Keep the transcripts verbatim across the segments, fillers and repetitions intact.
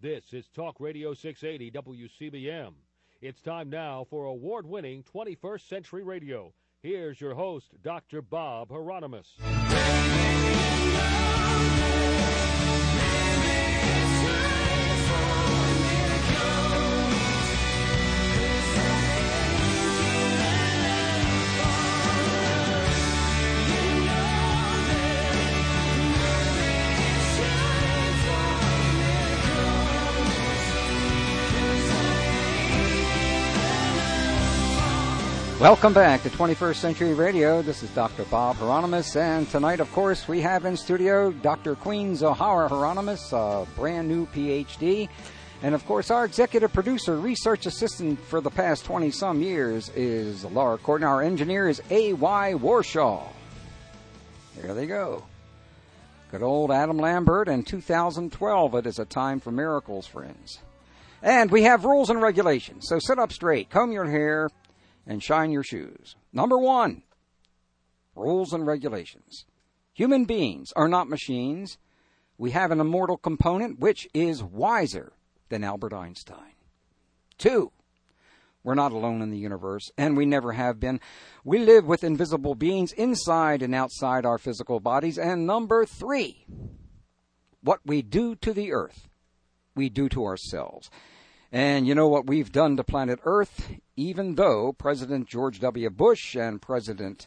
This is Talk Radio six eighty W C B M. It's time now for award-winning twenty-first Century Radio. Here's your host, Doctor Bob Hieronymus. Welcome back to twenty-first Century Radio. This is Doctor Bob Hieronymus, and tonight, of course, we have in studio Doctor Queen Zohara Hieronymus, a brand new P H D. And, of course, our executive producer, research assistant for the past twenty-some years is Laura Corton. Our engineer is A Y Warshaw. There they go. Good old Adam Lambert, and two thousand twelve, it is a time for miracles, friends. And we have rules and regulations, so sit up straight, comb your hair, and shine your shoes. Number one, rules and regulations. Human beings are not machines. We have an immortal component which is wiser than Albert Einstein. Two, we're not alone in the universe, and we never have been. We live with invisible beings inside and outside our physical bodies. And number three, what we do to the earth, we do to ourselves. And you know what we've done to planet Earth, even though President George W. Bush and President,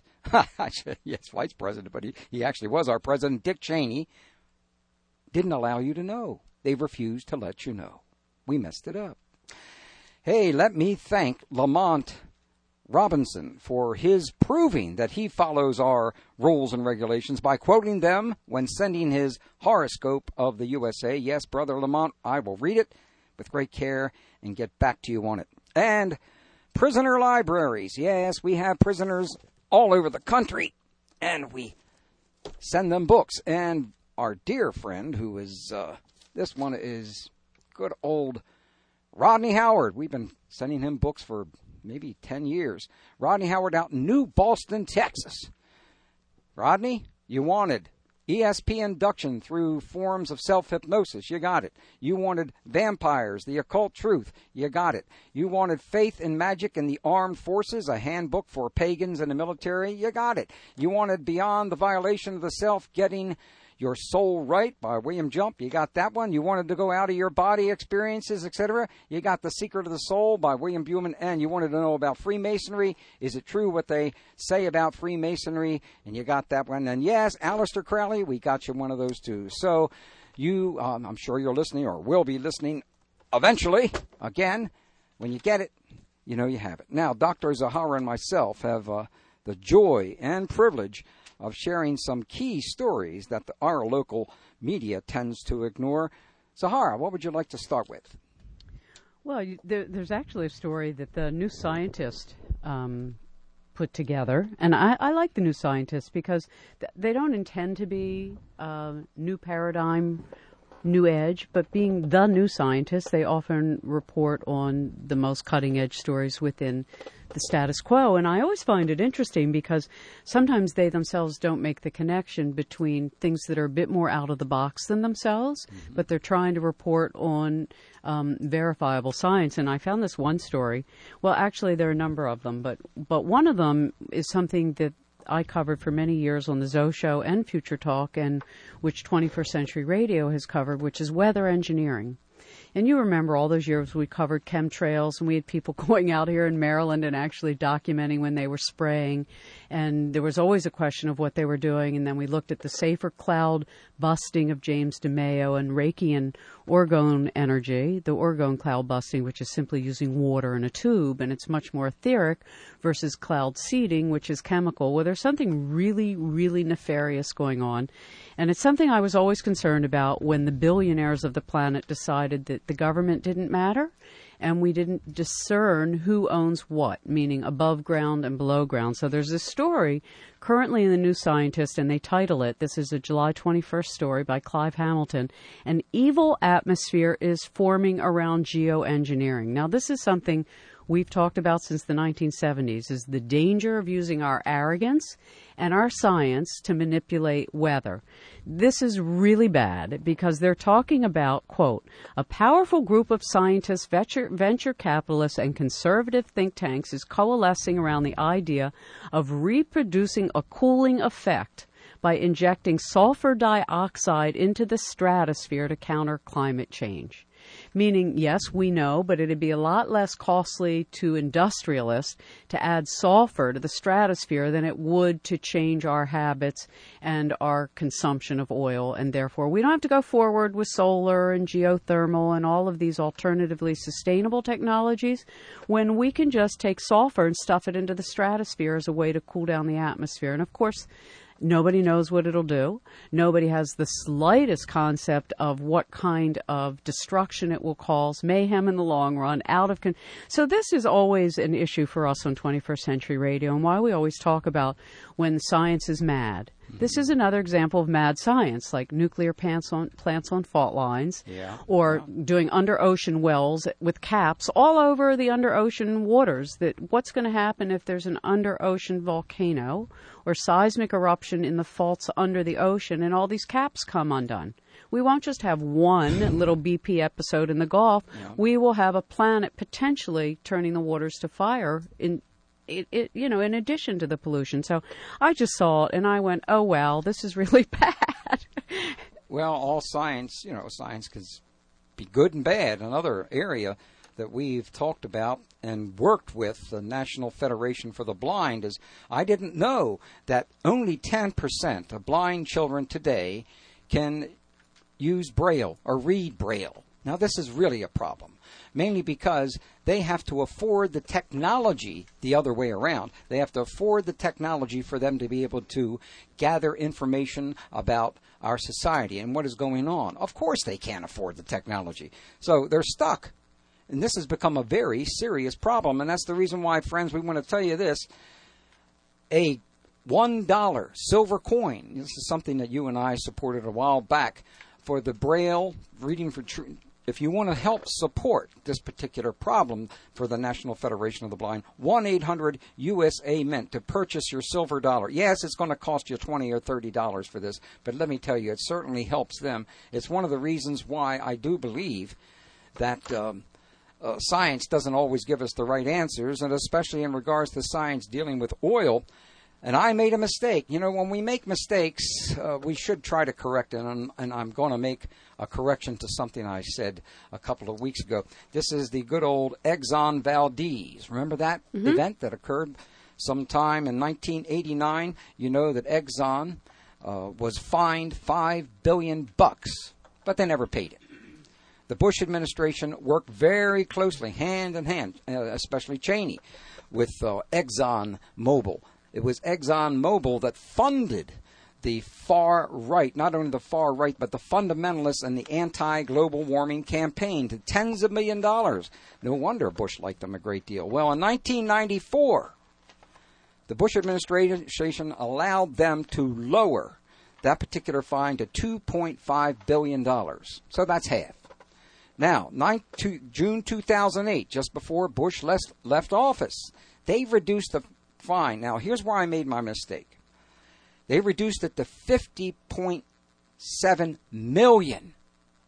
yes, Vice President, but he, he actually was our President, Dick Cheney, didn't allow you to know. They refused to let you know. We messed it up. Hey, let me thank Lamont Robinson for his proving that he follows our rules and regulations by quoting them when sending his horoscope of the U S A. Yes, Brother Lamont, I will read it with great care and get back to you on it. And prisoner libraries. Yes, we have prisoners all over the country, and we send them books. And our dear friend, who is, uh, this one is good old Rodney Howard. We've been sending him books for maybe ten years. Rodney Howard out in New Boston, Texas. Rodney, you wanted E S P induction through forms of self-hypnosis. You got it. You wanted vampires, the occult truth. You got it. You wanted faith in magic and the armed forces, a handbook for pagans in the military. You got it. You wanted Beyond the Violation of the Self, Getting Your Soul Right by William Jump. You got that one. You wanted to go out of your body experiences, et cetera. You got The Secret of the Soul by William Buhlman. And you wanted to know about Freemasonry. Is it true what they say about Freemasonry? And you got that one. And yes, Aleister Crowley, we got you one of those too. So you, um, I'm sure you're listening or will be listening eventually. Again, when you get it, you know you have it. Now, Doctor Zohara and myself have uh, the joy and privilege of sharing some key stories that the, our local media tends to ignore. Zohara, what would you like to start with? Well, you, there, there's actually a story that the New Scientist um, put together, and I, I like the New Scientist because th- they don't intend to be uh, new paradigm, new edge, but being the New Scientist, they often report on the most cutting-edge stories within the status quo. And I always find it interesting because sometimes they themselves don't make the connection between things that are a bit more out of the box than themselves, mm-hmm. but they're trying to report on um, verifiable science. And I found this one story. Well, actually, there are a number of them, but, but one of them is something that I covered for many years on the Zoe Show and Future Talk, and which twenty-first Century Radio has covered, which is weather engineering. And you remember all those years we covered chemtrails, and we had people going out here in Maryland and actually documenting when they were spraying. And there was always a question of what they were doing. And then we looked at the safer cloud busting of James DeMaio and Reiki and orgone energy, the orgone cloud busting, which is simply using water in a tube, and it's much more etheric, versus cloud seeding, which is chemical. Well, there's something really, really nefarious going on. And it's something I was always concerned about when the billionaires of the planet decided that the government didn't matter and we didn't discern who owns what, meaning above ground and below ground. So there's this story currently in the New Scientist, and they title it, this is a July twenty-first story by Clive Hamilton, An Evil Atmosphere is Forming Around Geoengineering. Now, this is something we've talked about since the nineteen seventies, is the danger of using our arrogance and our science to manipulate weather. This is really bad because they're talking about, quote, a powerful group of scientists, venture, venture capitalists, and conservative think tanks is coalescing around the idea of reproducing a cooling effect by injecting sulfur dioxide into the stratosphere to counter climate change. Meaning, yes, we know, but it'd be a lot less costly to industrialists to add sulfur to the stratosphere than it would to change our habits and our consumption of oil. And therefore, we don't have to go forward with solar and geothermal and all of these alternatively sustainable technologies when we can just take sulfur and stuff it into the stratosphere as a way to cool down the atmosphere. And of course, nobody knows what it'll do. Nobody has the slightest concept of what kind of destruction it will cause, mayhem in the long run, out of con- So this is always an issue for us on twenty-first Century Radio, and why we always talk about when science is mad. Mm-hmm. This is another example of mad science, like nuclear plants on, plants on fault lines, yeah. or yeah. doing under-ocean wells with caps all over the under-ocean waters. That what's going to happen if there's an under-ocean volcano or seismic eruption in the faults under the ocean and all these caps come undone? We won't just have one little B P episode in the Gulf. Yeah. We will have a planet potentially turning the waters to fire in It, it, you know, in addition to the pollution. So I just saw it and I went, oh, wow, this is really bad. Well, all science, you know, science can be good and bad. Another area that we've talked about and worked with the National Federation for the Blind is I didn't know that only ten percent of blind children today can use Braille or read Braille. Now, this is really a problem, mainly because they have to afford the technology the other way around. They have to afford the technology for them to be able to gather information about our society and what is going on. Of course they can't afford the technology. So they're stuck. And this has become a very serious problem. And that's the reason why, friends, we want to tell you this. A one dollar silver coin, this is something that you and I supported a while back, for the Braille Reading for Truth. If you want to help support this particular problem for the National Federation of the Blind, one eight hundred U S A Mint to purchase your silver dollar. Yes, it's going to cost you twenty or thirty dollars for this, but let me tell you, it certainly helps them. It's one of the reasons why I do believe that um, uh, science doesn't always give us the right answers, and especially in regards to science dealing with oil. And I made a mistake. You know, when we make mistakes, uh, we should try to correct it. And, and I'm going to make a correction to something I said a couple of weeks ago. This is the good old Exxon Valdez. Remember that mm-hmm. event that occurred sometime in nineteen eighty-nine? You know that Exxon uh, was fined five billion bucks, but they never paid it. The Bush administration worked very closely, hand in hand, uh, especially Cheney, with uh, Exxon Mobil. It was Exxon Mobil that funded the far right, not only the far right, but the fundamentalists and the anti-global warming campaign to tens of million dollars. No wonder Bush liked them a great deal. Well, in nineteen ninety-four, the Bush administration allowed them to lower that particular fine to two point five billion dollars. So that's half. Now, June two thousand eight, just before Bush left, left office, they reduced the fine. Now, here's where I made my mistake. They reduced it to fifty point seven million dollars.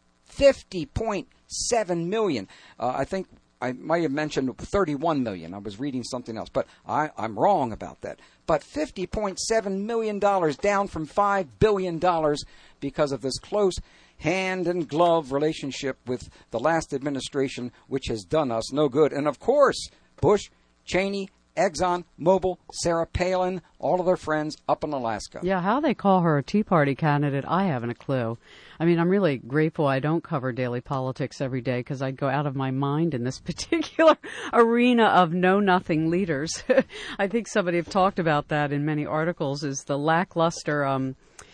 fifty point seven million dollars. Uh, I think I might have mentioned thirty-one million dollars. I was reading something else, but I, I'm wrong about that. But fifty point seven million dollars, down from five billion dollars, because of this close hand-and-glove relationship with the last administration, which has done us no good. And, of course, Bush, Cheney, Exxon, Mobil, Sarah Palin, all of their friends up in Alaska. Yeah, how they call her a Tea Party candidate, I haven't a clue. I mean, I'm really grateful I don't cover daily politics every day because I'd go out of my mind in this particular arena of know-nothing leaders. I think somebody have talked about that in many articles, is the lackluster um,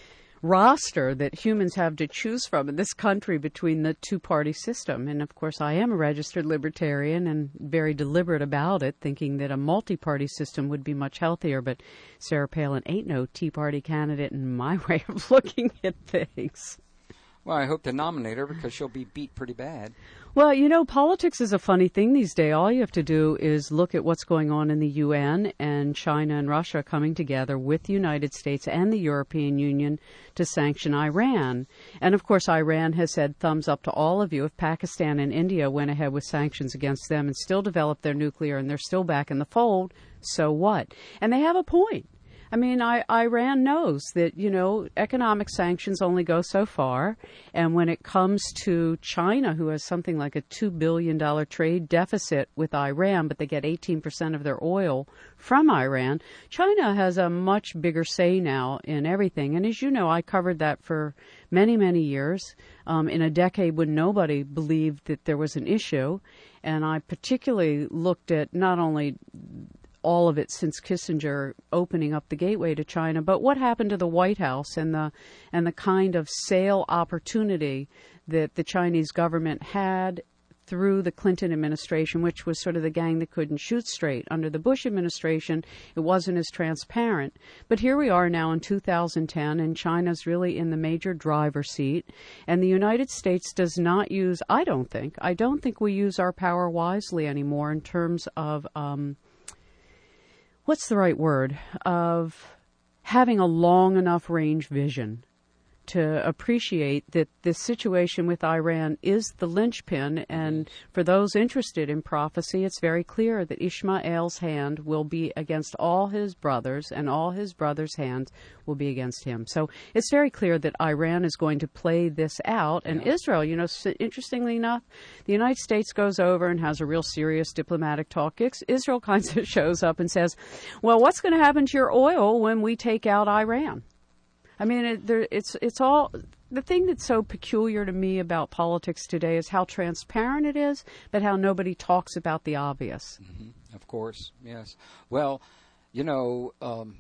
roster that humans have to choose from in this country between the two-party system. And, of course, I am a registered libertarian and very deliberate about it, thinking that a multi-party system would be much healthier. But Sarah Palin ain't no Tea Party candidate in my way of looking at things. Well, I hope to nominate her because she'll be beat pretty bad. Well, you know, politics is a funny thing these days. All you have to do is look at what's going on in the U N and China and Russia coming together with the United States and the European Union to sanction Iran. And, of course, Iran has said thumbs up to all of you. If Pakistan and India went ahead with sanctions against them and still developed their nuclear and they're still back in the fold, so what? And they have a point. I mean, I, Iran knows that, you know, economic sanctions only go so far. And when it comes to China, who has something like a two billion dollars trade deficit with Iran, but they get eighteen percent of their oil from Iran, China has a much bigger say now in everything. And as you know, I covered that for many, many years, um, in a decade when nobody believed that there was an issue. And I particularly looked at not only all of it since Kissinger opening up the gateway to China, but what happened to the White House and the and the kind of sale opportunity that the Chinese government had through the Clinton administration, which was sort of the gang that couldn't shoot straight. Under the Bush administration, it wasn't as transparent. But here we are now in two thousand ten, and China's really in the major driver's seat. And the United States does not use, I don't think, I don't think we use our power wisely anymore in terms of um, what's the right word, of having a long enough range vision to appreciate that this situation with Iran is the linchpin. And for those interested in prophecy, it's very clear that Ishmael's hand will be against all his brothers, and all his brothers' hands will be against him. So it's very clear that Iran is going to play this out. And yeah. Israel, you know, interestingly enough, the United States goes over and has a real serious diplomatic talk. Israel kind of shows up and says, well, what's going to happen to your oil when we take out Iran? I mean, it, there, it's it's all, the thing that's so peculiar to me about politics today is how transparent it is, but how nobody talks about the obvious. Mm-hmm. Of course, yes. Well, you know, um,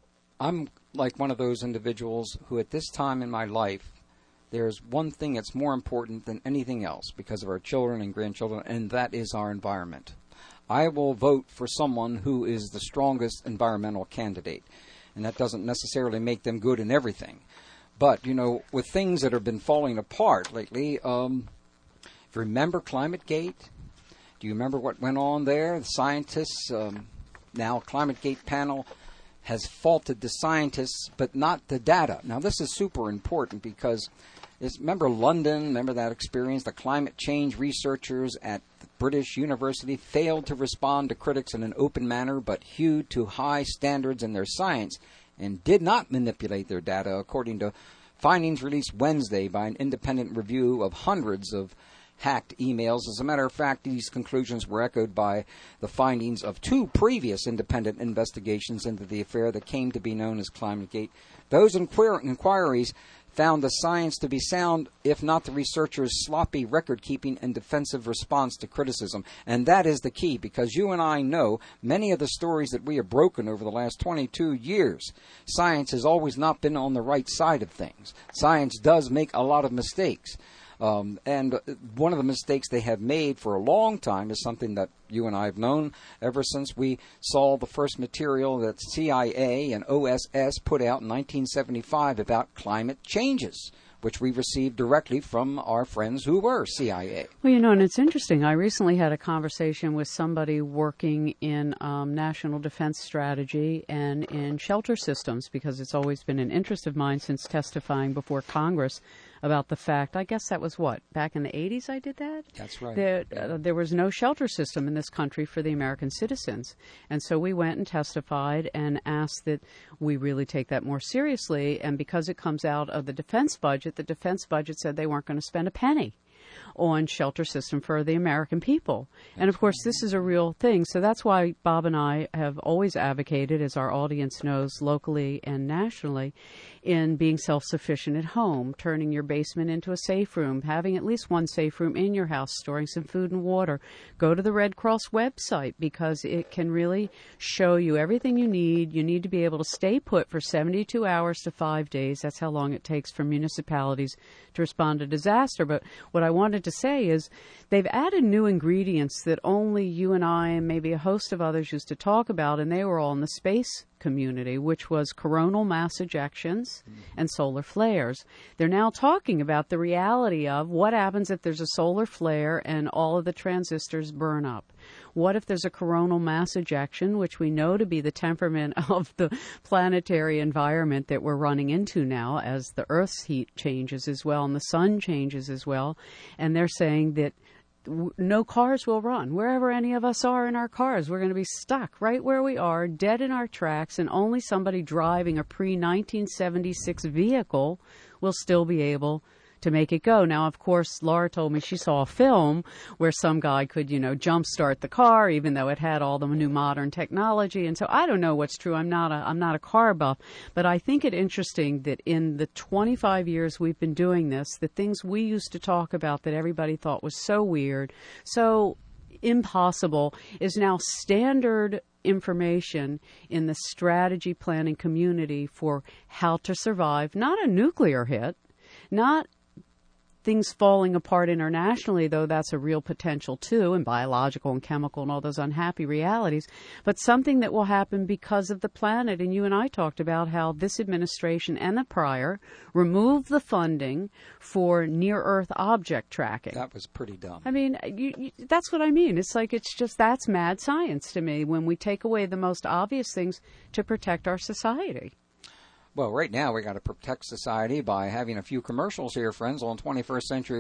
I'm like one of those individuals who at this time in my life, there's one thing that's more important than anything else because of our children and grandchildren, and that is our environment. I will vote for someone who is the strongest environmental candidate. And that doesn't necessarily make them good in everything. But, you know, with things that have been falling apart lately, um, if you remember ClimateGate, do you remember what went on there? The scientists, um, now ClimateGate panel has faulted the scientists, but not the data. Now, this is super important because, it's, remember London, remember that experience? The climate change researchers at the British University failed to respond to critics in an open manner, but hewed to high standards in their science and did not manipulate their data, according to findings released Wednesday by an independent review of hundreds of hacked emails. As a matter of fact, these conclusions were echoed by the findings of two previous independent investigations into the affair that came to be known as ClimateGate. Those inquir- inquiries found the science to be sound, if not the researchers' sloppy record-keeping and defensive response to criticism. And that is the key, because you and I know many of the stories that we have broken over the last twenty-two years. Science has always not been on the right side of things. Science does make a lot of mistakes. Um, and one of the mistakes they have made for a long time is something that you and I have known ever since we saw the first material that C I A and O S S put out in nineteen seventy-five about climate changes, which we received directly from our friends who were C I A. Well, you know, and it's interesting. I recently had a conversation with somebody working in um, national defense strategy and in shelter systems, because it's always been an interest of mine since testifying before Congress about the fact, I guess that was what, back in the eighties I did that? That's right. That, uh, there was no shelter system in this country for the American citizens. And so we went and testified and asked that we really take that more seriously. And because it comes out of the defense budget, the defense budget said they weren't going to spend a penny on shelter system for the American people. And, of course, this is a real thing. So that's why Bob and I have always advocated, as our audience knows locally and nationally, in being self-sufficient at home, turning your basement into a safe room, having at least one safe room in your house, storing some food and water. Go to the Red Cross website, because it can really show you everything you need. You need to be able to stay put for seventy-two hours to five days. That's how long it takes for municipalities to respond to disaster. But what I want wanted to say is they've added new ingredients that only you and I and maybe a host of others used to talk about, and they were all in the space community, which was coronal mass ejections mm-hmm. and solar flares. They're now talking about the reality of what happens if there's a solar flare and all of the transistors burn up. What if there's a coronal mass ejection, which we know to be the temperament of the planetary environment that we're running into now as the Earth's heat changes as well and the sun changes as well. And they're saying that w- no cars will run. Wherever any of us are in our cars, we're going to be stuck right where we are, dead in our tracks, and only somebody driving a pre nineteen seventy-six vehicle will still be able to make it go. Now, of course, Laura told me she saw a film where some guy could, you know, jumpstart the car, even though it had all the new modern technology. And so I don't know what's true. I'm not a, I'm not a car buff, but I think it interesting that in the twenty-five years we've been doing this, the things we used to talk about that everybody thought was so weird, so impossible, is now standard information in the strategy planning community for how to survive, not a nuclear hit, not things falling apart internationally, though that's a real potential too, and biological and chemical and all those unhappy realities, but something that will happen because of the planet. And you and I talked about how this administration and the prior removed the funding for near-Earth object tracking. That was pretty dumb. I mean, you, you, that's what I mean. It's like, it's just, that's mad science to me when we take away the most obvious things to protect our society. Well, right now we got to protect society by having a few commercials here, friends, on twenty-first Century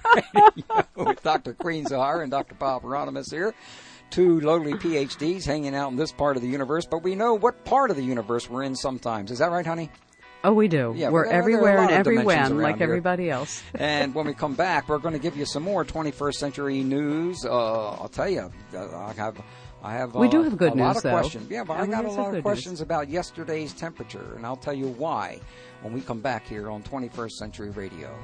Radio with Doctor Queen Zohar and Doctor Bob Hieronymus here. Two lowly P H Ds hanging out in this part of the universe, but we know what part of the universe we're in sometimes. Is that right, honey? Oh, we do. Yeah, we're there, everywhere there and everywhen, like here. everybody else. And when we come back, we're going to give you some more twenty-first century news. Uh, I'll tell you, I have... I have, uh, we do have good a news, lot of though. questions. Yeah, but I, I got a lot of questions news. about yesterday's temperature, and I'll tell you why when we come back here on twenty-first Century Radio.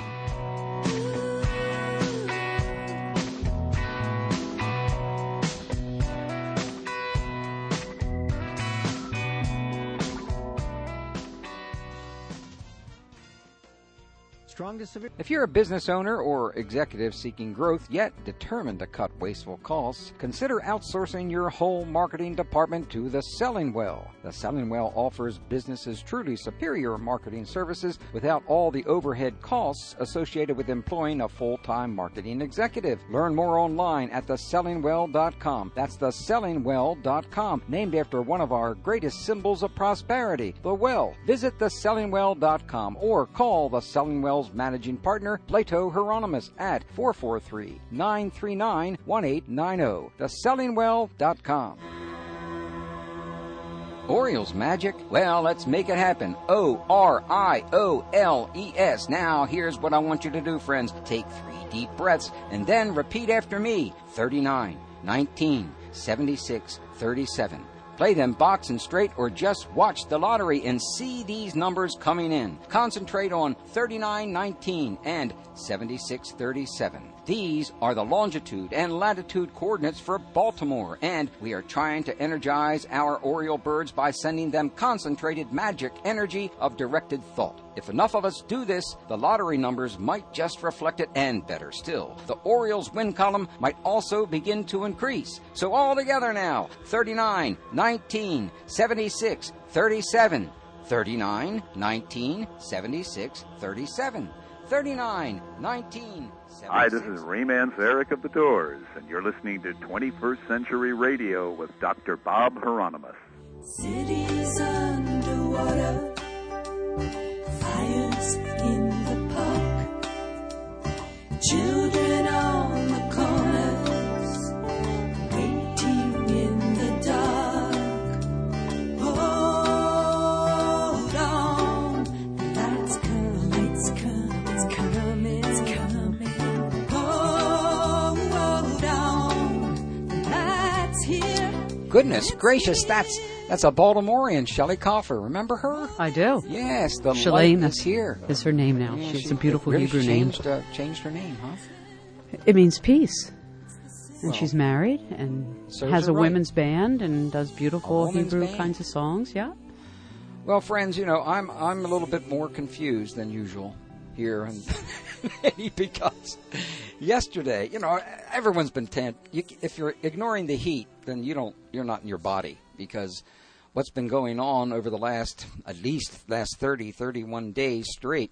If you're a business owner or executive seeking growth yet determined to cut wasteful costs, consider outsourcing your whole marketing department to The Selling Well. The Selling Well offers businesses truly superior marketing services without all the overhead costs associated with employing a full-time marketing executive. Learn more online at the selling well dot com. That's the selling well dot com, named after one of our greatest symbols of prosperity, the well. Visit the selling well dot com or call The Selling Well's managing partner, Plato Hieronymus, at four four three, nine three nine, one eight nine zero. the selling well dot com. Orioles magic? Well, let's make it happen. O R I O L E S. Now, here's what I want you to do, friends. Take three deep breaths and then repeat after me. thirty-nine, nineteen, seventy-six, thirty-seven. Play them box and straight or just watch the lottery and see these numbers coming in. Concentrate on thirty-nine nineteen and seventy-six thirty-seven. These are the longitude and latitude coordinates for Baltimore, and we are trying to energize our Oriole birds by sending them concentrated magic energy of directed thought. If enough of us do this, the lottery numbers might just reflect it, and better still, the Orioles win column might also begin to increase. So all together now, thirty-nine, nineteen, seventy-six, thirty-seven, thirty-nine, nineteen, seventy-six, thirty-seven, thirty-nine, nineteen, Hi, this is Rayman Zarek of the Doors, and you're listening to twenty-first Century Radio with Doctor Bob Hieronymus. Cities underwater, fires in the park, children on the corners, waiting in the dark. Hold on, the light's come, it's come, it's come, it's coming. Hold on, the light's here. Goodness gracious, that's that's a Baltimorean, Shelley Coffer. Remember her? I do. Yes, the Shalane light is here. Is her name now. Yeah, She's she a beautiful really Hebrew changed, name. Uh, changed her name, huh? It means peace. And Well, she's married and serves has her a right. women's band and does beautiful women's Hebrew band. kinds of songs. Yeah. Well, friends, you know, I'm I'm a little bit more confused than usual. here in because yesterday, you know, everyone's been tent. You, if you're ignoring the heat, then you don't. You're not in your body, because what's been going on over the last, at least last thirty, thirty-one days straight,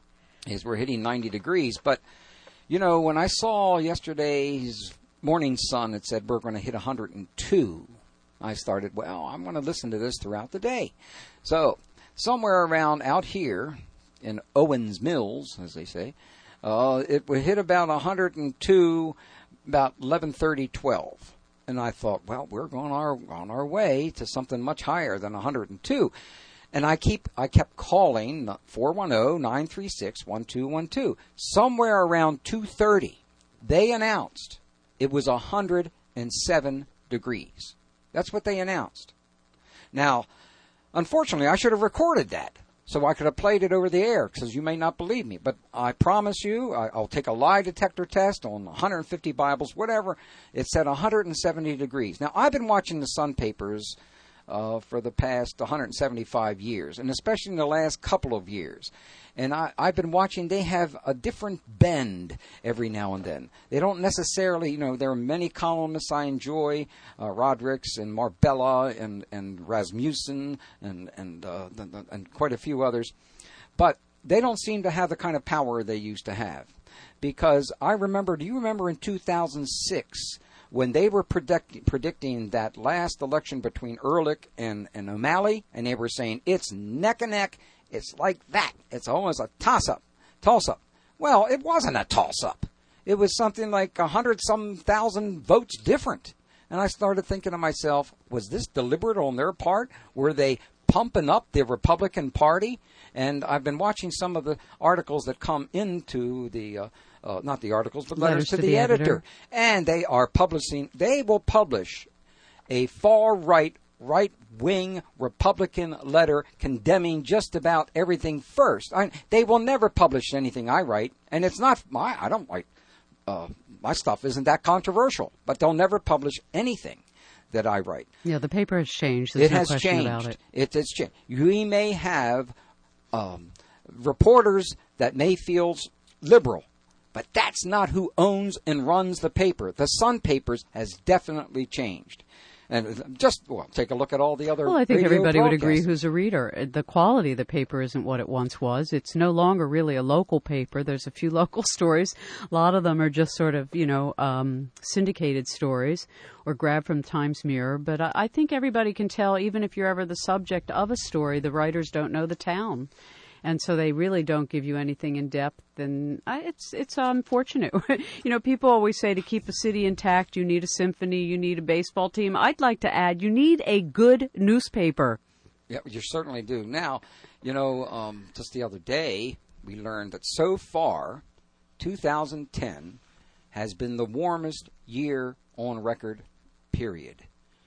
is we're hitting ninety degrees. But, you know, when I saw yesterday's morning sun, it said we're going to hit one hundred two. I started, well, I'm going to listen to this throughout the day. So somewhere around out here in Owens Mills, as they say, uh, it would hit about one hundred two, about eleven thirty, twelve. And I thought, well, we're going our, on our way to something much higher than one hundred two. And I keep, I kept calling four one zero, nine three six, one two one two. Somewhere around two thirty, they announced it was one hundred seven degrees. That's what they announced. Now, unfortunately, I should have recorded that so I could have played it over the air, because you may not believe me. But I promise you, I, I'll take a lie detector test on one hundred fifty Bibles, whatever. It said one hundred seventy degrees. Now, I've been watching the Sun papers uh, for the past one hundred seventy-five years, and especially in the last couple of years. And I, I've been watching, they have a different bend every now and then. They don't necessarily, you know, there are many columnists I enjoy, uh, Rodricks and Marbella and, and Rasmussen and, and, uh, the, the, and quite a few others. But they don't seem to have the kind of power they used to have. Because I remember, do you remember in two thousand six, when they were predict, predicting that last election between Ehrlich and, and O'Malley, and they were saying it's neck and neck, it's like that. It's almost a toss-up, toss-up. Well, it wasn't a toss-up. It was something like a hundred some thousand votes different. And I started thinking to myself, was this deliberate on their part? Were they pumping up the Republican Party? And I've been watching some of the articles that come into the, uh, uh, not the articles, but letters, letters to, to the, the editor. editor. And they are publishing, they will publish a far-right, right-wing Republican letter condemning just about everything first. I, they will never publish anything I write, and it's not my, I don't write, uh, my stuff isn't that controversial, but they'll never publish anything that I write. Yeah, the paper has changed. There's it no has question changed. About it. It has changed. We may have um, reporters that may feel liberal, but that's not who owns and runs the paper. The Sun Papers has definitely changed. And just, well, take a look at all the other Well, I think everybody would agree broadcasts. who's a reader. The quality of the paper isn't what it once was. It's no longer really a local paper. There's a few local stories. A lot of them are just sort of, you know, um, syndicated stories or grabbed from Times Mirror. But I, I think everybody can tell, even if you're ever the subject of a story, the writers don't know the town. And so they really don't give you anything in depth, and I, it's it's unfortunate. You know, people always say to keep a city intact, you need a symphony, you need a baseball team. I'd like to add, you need a good newspaper. Yeah, you certainly do. Now, you know, um, just the other day, we learned that so far, two thousand ten has been the warmest year on record, period.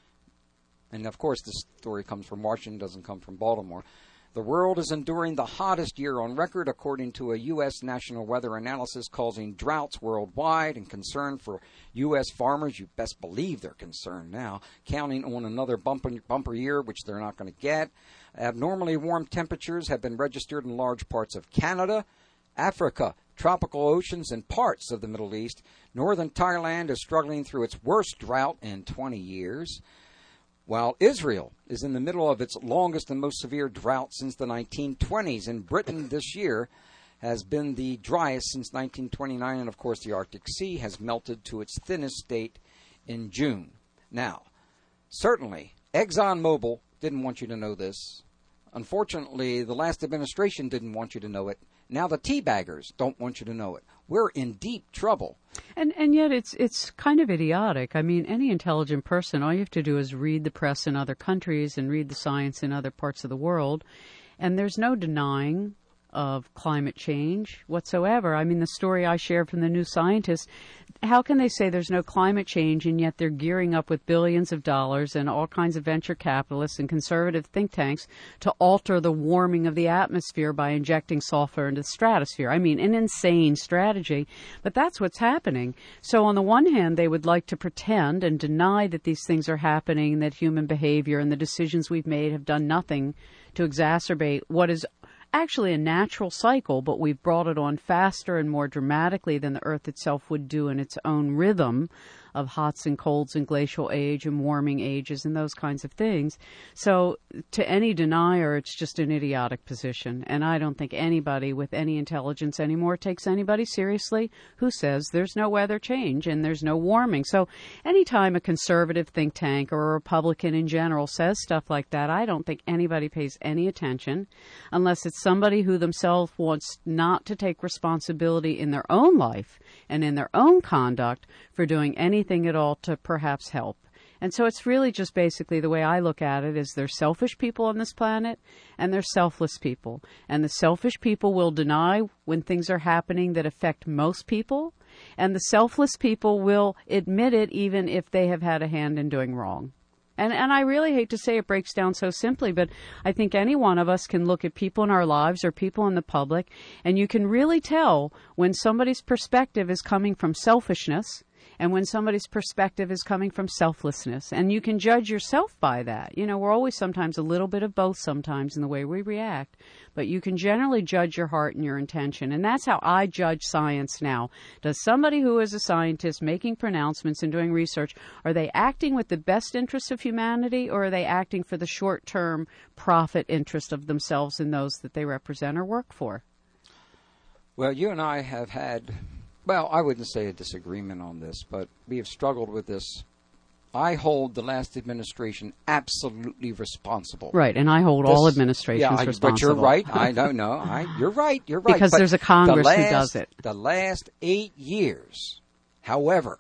And, of course, this story comes from Washington, doesn't come from Baltimore. The world is enduring the hottest year on record, according to a U S National Weather Analysis, causing droughts worldwide and concern for U S farmers. You best believe they're concerned now, counting on another bumper, bumper year, which they're not going to get. Abnormally warm temperatures have been registered in large parts of Canada, Africa, tropical oceans, and parts of the Middle East. Northern Thailand is struggling through its worst drought in twenty years. While Israel is in the middle of its longest and most severe drought since the nineteen twenties, and Britain this year has been the driest since nineteen twenty-nine, and of course the Arctic Sea has melted to its thinnest state in June. Now, certainly, ExxonMobil didn't want you to know this. Unfortunately, the last administration didn't want you to know it. Now the teabaggers don't want you to know it. We're in deep trouble. And and yet it's it's kind of idiotic. I mean, any intelligent person, all you have to do is read the press in other countries and read the science in other parts of the world, and there's no denying of climate change whatsoever. I mean, the story I shared from the New Scientist, how can they say there's no climate change, and yet they're gearing up with billions of dollars and all kinds of venture capitalists and conservative think tanks to alter the warming of the atmosphere by injecting sulfur into the stratosphere? I mean, an insane strategy, but that's what's happening. So on the one hand, they would like to pretend and deny that these things are happening, that human behavior and the decisions we've made have done nothing to exacerbate what is actually a natural cycle, but we've brought it on faster and more dramatically than the Earth itself would do in its own rhythm of hots and colds and glacial age and warming ages and those kinds of things. So to any denier, it's just an idiotic position. And I don't think anybody with any intelligence anymore takes anybody seriously who says there's no weather change and there's no warming. So anytime a conservative think tank or a Republican in general says stuff like that, I don't think anybody pays any attention unless it's somebody who themselves wants not to take responsibility in their own life and in their own conduct for doing anything at all to perhaps help. And so it's really just basically the way I look at it is there's selfish people on this planet and there's selfless people. And the selfish people will deny when things are happening that affect most people. And the selfless people will admit it even if they have had a hand in doing wrong. And and I really hate to say it breaks down so simply, but I think any one of us can look at people in our lives or people in the public, and you can really tell when somebody's perspective is coming from selfishness and when somebody's perspective is coming from selflessness. And you can judge yourself by that. You know, we're always sometimes a little bit of both sometimes in the way we react. But you can generally judge your heart and your intention. And that's how I judge science now. Does somebody who is a scientist making pronouncements and doing research, are they acting with the best interests of humanity, or are they acting for the short-term profit interest of themselves and those that they represent or work for? Well, you and I have had... Well, I wouldn't say a disagreement on this, but we have struggled with this. I hold the last administration absolutely responsible. Right, and I hold this, all administrations yeah, I, responsible. But you're right. I don't know. I, you're right. You're right. Because but there's a Congress last, who does it. The last eight years, however,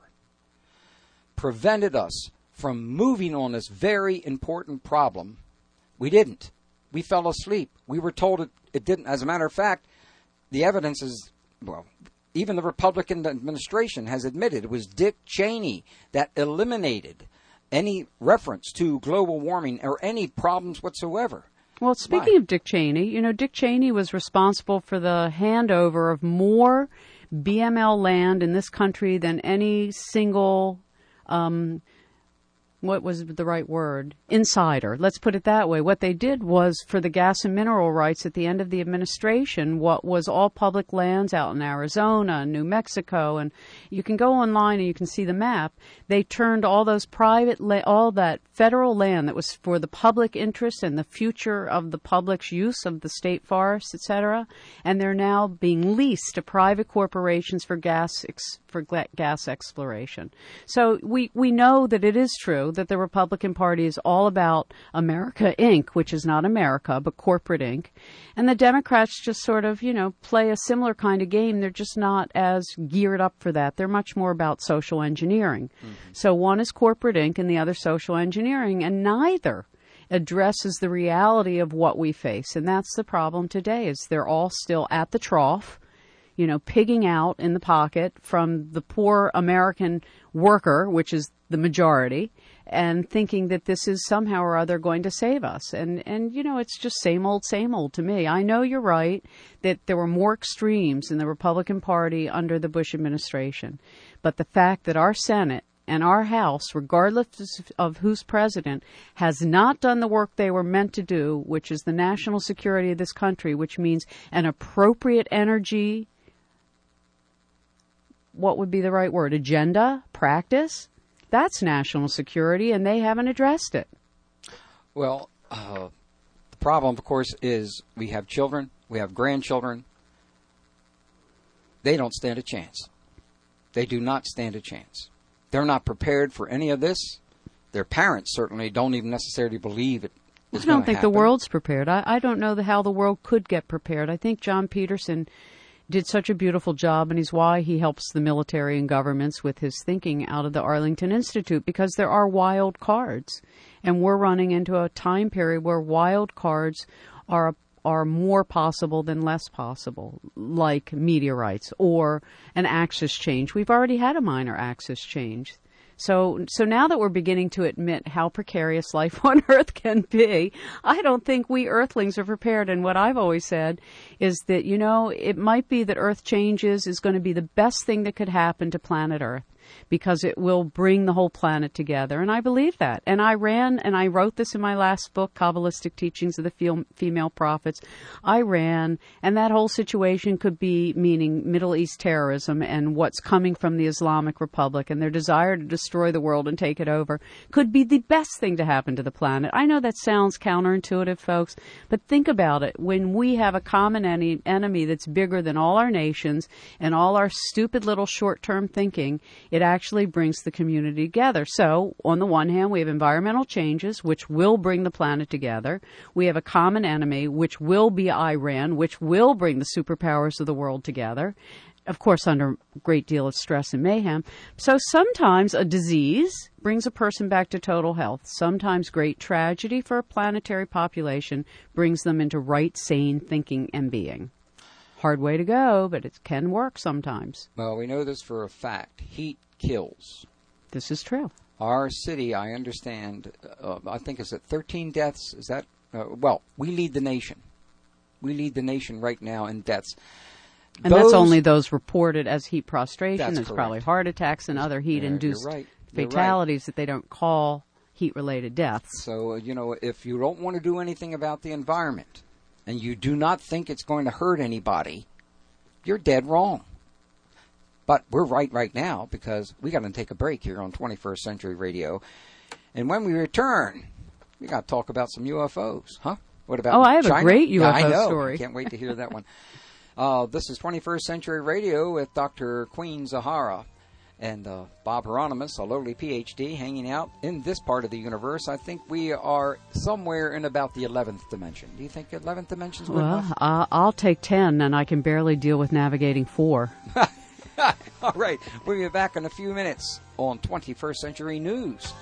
prevented us from moving on this very important problem. We didn't. We fell asleep. We were told it, it didn't. As a matter of fact, the evidence is, well... Even the Republican administration has admitted it was Dick Cheney that eliminated any reference to global warming or any problems whatsoever. Well, speaking Why? of Dick Cheney, you know, Dick Cheney was responsible for the handover of more B M L land in this country than any single, um, what was the right word? Insider. Let's put it that way. What they did was, for the gas and mineral rights at the end of the administration, what was all public lands out in Arizona, New Mexico, and you can go online and you can see the map. They turned all those private, la- all that federal land that was for the public interest and the future of the public's use of the state forests, et cetera, and they're now being leased to private corporations for gas ex- for gla- gas exploration. So we, we know that it is true that the Republican Party is all about America Incorporated, which is not America, but corporate Incorporated. And the Democrats just sort of, you know, play a similar kind of game. They're just not as geared up for that. They're much more about social engineering. Mm-hmm. So one is corporate Incorporated and the other social engineering, and neither addresses the reality of what we face. And that's the problem today, is they're all still at the trough, you know, pigging out in the pocket from the poor American worker, which is the majority, and thinking that this is somehow or other going to save us. And, and you know, it's just same old, same old to me. I know you're right that there were more extremes in the Republican Party under the Bush administration. But the fact that our Senate and our House, regardless of who's president, has not done the work they were meant to do, which is the national security of this country, which means an appropriate energy, what would be the right word, agenda, practice? That's national security, and they haven't addressed it. Well, uh, the problem, of course, is we have children, we have grandchildren. They don't stand a chance. They do not stand a chance. They're not prepared for any of this. Their parents certainly don't even necessarily believe it. I don't think happen. the world's prepared. I, I don't know the, how the world could get prepared. I think John Peterson did such a beautiful job, and he's why he helps the military and governments with his thinking out of the Arlington Institute, because there are wild cards, and we're running into a time period where wild cards are are more possible than less possible, like meteorites or an axis change. We've already had a minor axis change. So so now that we're beginning to admit how precarious life on Earth can be, I don't think we Earthlings are prepared. And what I've always said is that, you know, it might be that Earth changes is going to be the best thing that could happen to planet Earth. because it will bring the whole planet together. And I believe that. And I ran, and I wrote this in my last book, Kabbalistic Teachings of the Fe- Female Prophets. I ran, and that whole situation could be meaning Middle East terrorism and what's coming from the Islamic Republic and their desire to destroy the world and take it over could be the best thing to happen to the planet. I know that sounds counterintuitive, folks, but think about it. When we have a common en- enemy that's bigger than all our nations and all our stupid little short-term thinking, it actually brings the community together. So, on the one hand, we have environmental changes, which will bring the planet together. We have a common enemy, which will be Iran, which will bring the superpowers of the world together. Of course, under a great deal of stress and mayhem. So sometimes a disease brings a person back to total health. Sometimes great tragedy for a planetary population brings them into right, sane thinking and being. Hard way to go, but it can work sometimes. Well, we know this for a fact. Heat kills. This is true. Our city, I understand, uh, I think is at thirteen deaths. Is that, uh, well, we lead the nation. We lead the nation right now in deaths. And Those, that's only those reported as heat prostration. That's There's correct. probably heart attacks and other heat-induced yeah, you're right. You're fatalities right. that they don't call heat-related deaths. So, uh, you know, if you don't want to do anything about the environment and you do not think it's going to hurt anybody, you're dead wrong. But we're right right now because we got to take a break here on twenty-first Century Radio. And when we return, we got to talk about some U F Os, huh? What about Oh, I have China? a great U F O yeah, I know. story. I can't wait to hear that one. Uh, this is twenty-first Century Radio with Doctor Queen Zahara and uh, Bob Hieronymus, a lowly P H D, hanging out in this part of the universe. I think we are somewhere in about the eleventh dimension. Do you think eleventh dimension is good Well, enough? uh, I'll take ten, and I can barely deal with navigating four. All right. We'll be back in a few minutes on twenty-first Century News.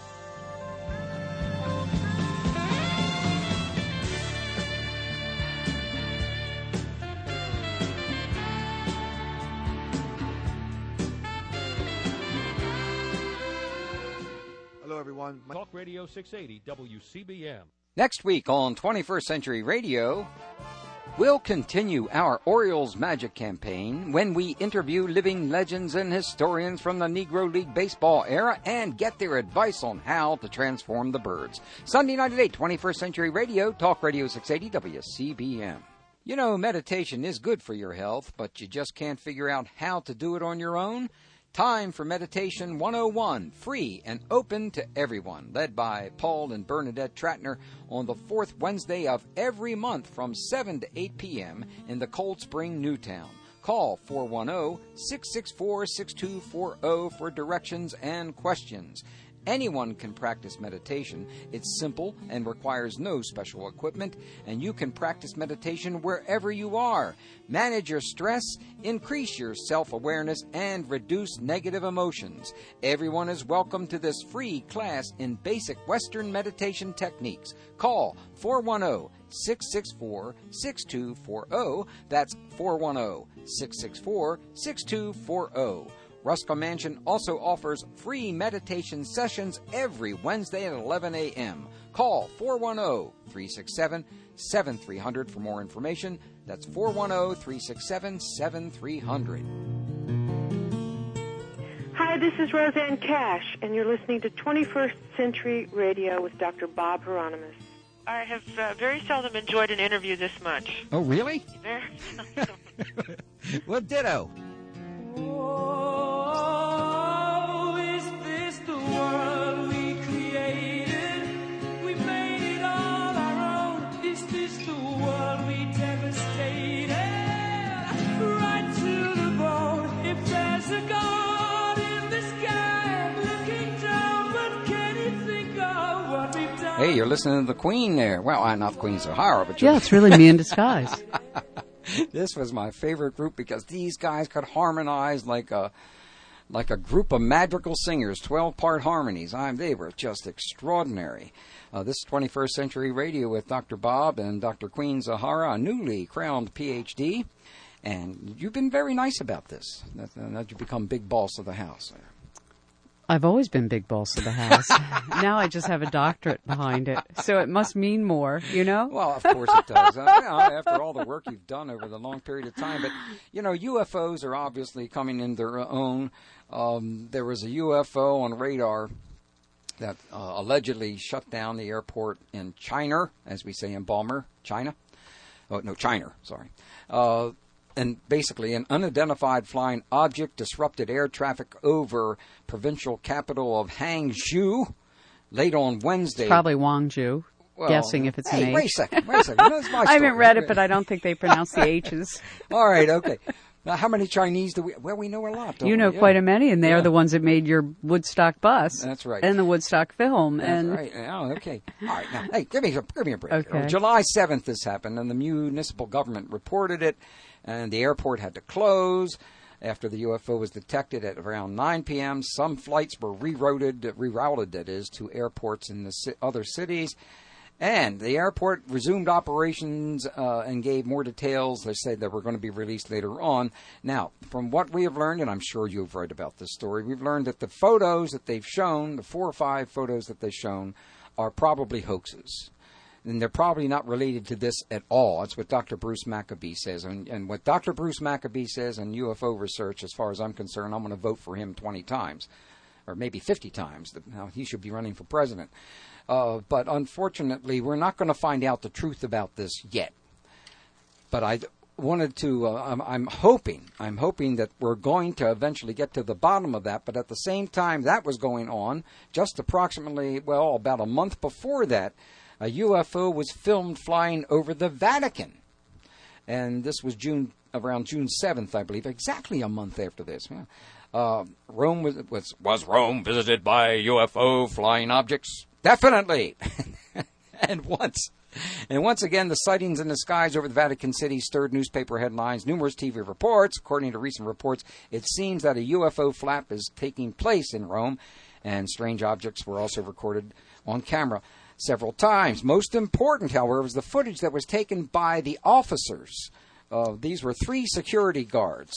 Hello, everyone. My- Talk Radio six eighty W C B M. Next week on twenty-first Century Radio, we'll continue our Orioles Magic campaign when we interview living legends and historians from the Negro League Baseball era and get their advice on how to transform the birds. Sunday night at eight, twenty-first Century Radio, Talk Radio six eighty W C B M. You know, meditation is good for your health, but you just can't figure out how to do it on your own? Time for Meditation one oh one, free and open to everyone, led by Paul and Bernadette Tratner on the fourth Wednesday of every month from seven to eight p.m. in the Cold Spring, Newtown. Call four one zero, six six four, six two four zero for directions and questions. Anyone can practice meditation. It's simple and requires no special equipment, and you can practice meditation wherever you are. Manage your stress, increase your self-awareness, and reduce negative emotions. Everyone is welcome to this free class in basic Western meditation techniques. Call four one zero, six six four, six two four zero. That's four one zero, six six four, six two four zero. Ruska Mansion also offers free meditation sessions every Wednesday at eleven a.m. Call four one zero, three six seven, seven three zero zero for more information. That's four one zero, three six seven, seven three zero zero. Hi, this is Roseanne Cash, and you're listening to twenty-first Century Radio with Doctor Bob Hieronymus. I have uh, very seldom enjoyed an interview this much. Oh, really? Very seldom. Well, ditto. Oh, is this the world we created? We made it all our own. Is this the world we devastated? Right to the bone. If there's a God in the sky looking down, what can he think of what we've done? Hey, you're listening to the Queen there. Well, I'm not Queen Zahara, but you're... Yeah, it's really me in disguise. This was my favorite group because these guys could harmonize like a like a group of madrigal singers, twelve-part harmonies. I'm, they were just extraordinary. Uh, this is twenty-first Century Radio with Doctor Bob and Doctor Queen Zahara, a newly crowned P H D. And you've been very nice about this, that, that you become big boss of the house. I've always been big boss of the house. Now I just have a doctorate behind it, so it must mean more, you know? Well, of course it does. Uh, you know, after all the work you've done over the long period of time. But, you know, U F Os are obviously coming in their own. Um, there was a U F O on radar that uh, allegedly shut down the airport in China, as we say in Balmer, China. Oh, no, China, sorry. Uh, and basically an unidentified flying object disrupted air traffic over provincial capital of Hangzhou late on Wednesday. It's probably Guangzhou, well, guessing if it's hey, an H. wait a second, wait a second. That's my I haven't story. read it, but I don't think they pronounce the H's. All right, okay. Now, how many Chinese do we... Well, we know a lot, don't You know we? quite Yeah. a many, and they're Yeah. the ones that made your Woodstock bus. That's right. And the Woodstock film. That's and right. Oh, okay. All right. Now, hey, give me a, give me a break. Okay. On July seventh, this happened, and the municipal government reported it, and the airport had to close after the U F O was detected at around nine p.m. Some flights were rerouted, rerouted, that is, to airports in the ci- other cities. And the airport resumed operations uh, and gave more details. They said that were going to be released later on. Now, from what we have learned, and I'm sure you've read about this story, we've learned that the photos that they've shown, the four or five photos that they've shown, are probably hoaxes. And they're probably not related to this at all. That's what Doctor Bruce Maccabee says. And, and what Doctor Bruce Maccabee says on U F O research, as far as I'm concerned, I'm going to vote for him twenty times, or maybe fifty times. Now, he should be running for president. Uh, but unfortunately, we're not going to find out the truth about this yet. But I wanted to, uh, I'm, I'm hoping, I'm hoping that we're going to eventually get to the bottom of that. But at the same time that was going on, just approximately, well, about a month before that, a U F O was filmed flying over the Vatican. And this was June, around June seventh, I believe, exactly a month after this. Yeah. Uh, Rome was, was, was Rome visited by U F O flying objects? Definitely. and once, and once again, the sightings in the skies over the Vatican City stirred newspaper headlines, numerous T V reports. According to recent reports, it seems that a U F O flap is taking place in Rome, and strange objects were also recorded on camera several times. Most important, however, was the footage that was taken by the officers. Uh, these were three security guards.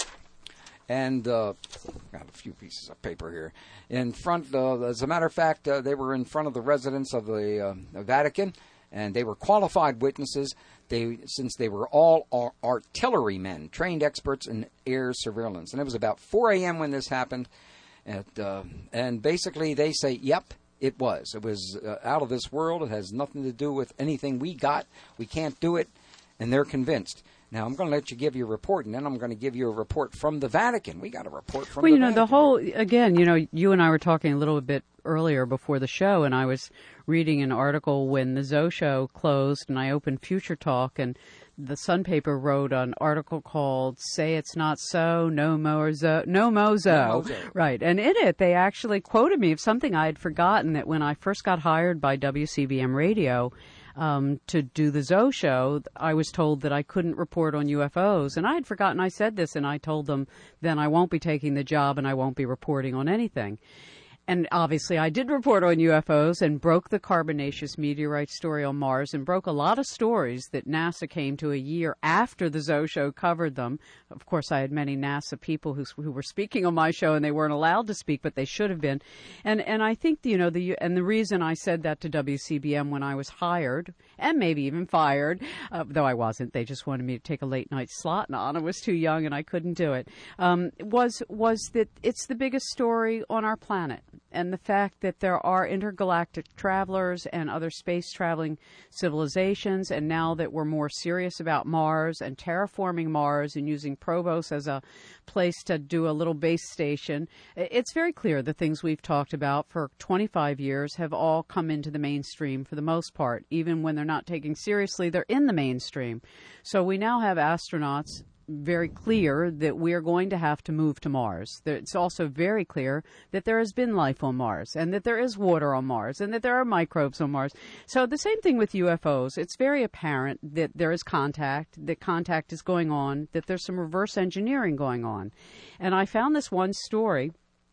And uh, got a few pieces of paper here. In front, uh, as a matter of fact, uh, they were in front of the residence of the, uh, the Vatican, and they were qualified witnesses. They, since they were all ar- artillerymen, trained experts in air surveillance. And it was about four a.m. when this happened. At, uh, and basically, they say, "Yep, it was. It was uh, out of this world. It has nothing to do with anything we got. We can't do it," and they're convinced. Now, I'm going to let you give your report, and then I'm going to give you a report from the Vatican. We got a report from well, the you know, Vatican. the whole, again, you know, you and I were talking a little bit earlier before the show, and I was reading an article when the Zoe show closed, and I opened Future Talk, and the Sun paper wrote an article called "Say It's Not So, No More Zo, No Mozo." No Mozo. Right, and in it, they actually quoted me of something I had forgotten, that when I first got hired by W C B M Radio, Um, to do the Zoe show, I was told that I couldn't report on U F Os. And I had forgotten I said this, and I told them then I won't be taking the job and I won't be reporting on anything. And obviously I did report on U F Os and broke the carbonaceous meteorite story on Mars and broke a lot of stories that NASA came to a year after the Zoe show covered them. Of course, I had many NASA people who, who were speaking on my show, and they weren't allowed to speak, but they should have been. And and I think, you know, the and the reason I said that to W C B M when I was hired, and maybe even fired, uh, though I wasn't, they just wanted me to take a late night slot on. I was too young and I couldn't do it, um, was, was that it's the biggest story on our planet. And the fact that there are intergalactic travelers and other space traveling civilizations, and now that we're more serious about Mars and terraforming Mars and using Phobos as a place to do a little base station, it's very clear the things we've talked about for twenty-five years have all come into the mainstream for the most part. Even when they're not taken seriously, they're in the mainstream. So we now have astronauts very clear that we are going to have to move to Mars. It's also very clear that there has been life on Mars, and that there is water on Mars, and that there are microbes on Mars. So the same thing with U F Os. It's very apparent that there is contact, that contact is going on, that there's some reverse engineering going on. And I found this one story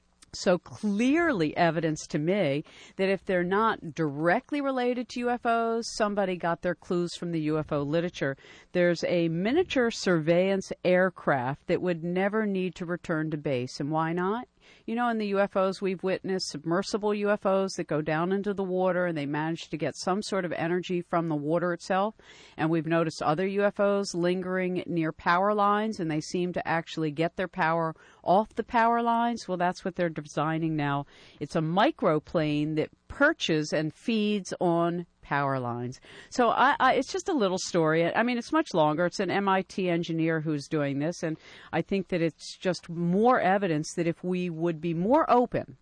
so clearly evidence to me that if they're not directly related to U F Os, somebody got their clues from the U F O literature. There's a miniature surveillance aircraft that would never need to return to base. And why not? you know, in the U F Os we've witnessed, submersible U F Os that go down into the water and they manage to get some sort of energy from the water itself. And we've noticed other U F Os lingering near power lines, and they seem to actually get their power off the power lines. Well, that's what they're designing now. It's a microplane that perches and feeds on power lines. So I, I, it's just a little story. I mean, it's much longer. It's an M I T engineer who's doing this, and I think that it's just more evidence that if we would be more open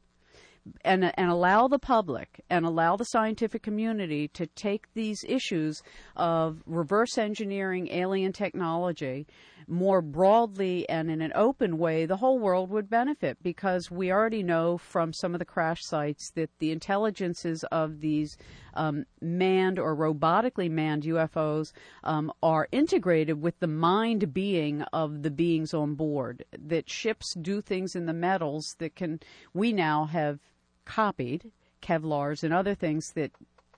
and and allow the public and allow the scientific community to take these issues of reverse engineering alien technology more broadly and in an open way, the whole world would benefit, because we already know from some of the crash sites that the intelligences of these um, manned or robotically manned U F Os um, are integrated with the mind being of the beings on board, that ships do things in the metals that can, we now have copied, Kevlars and other things that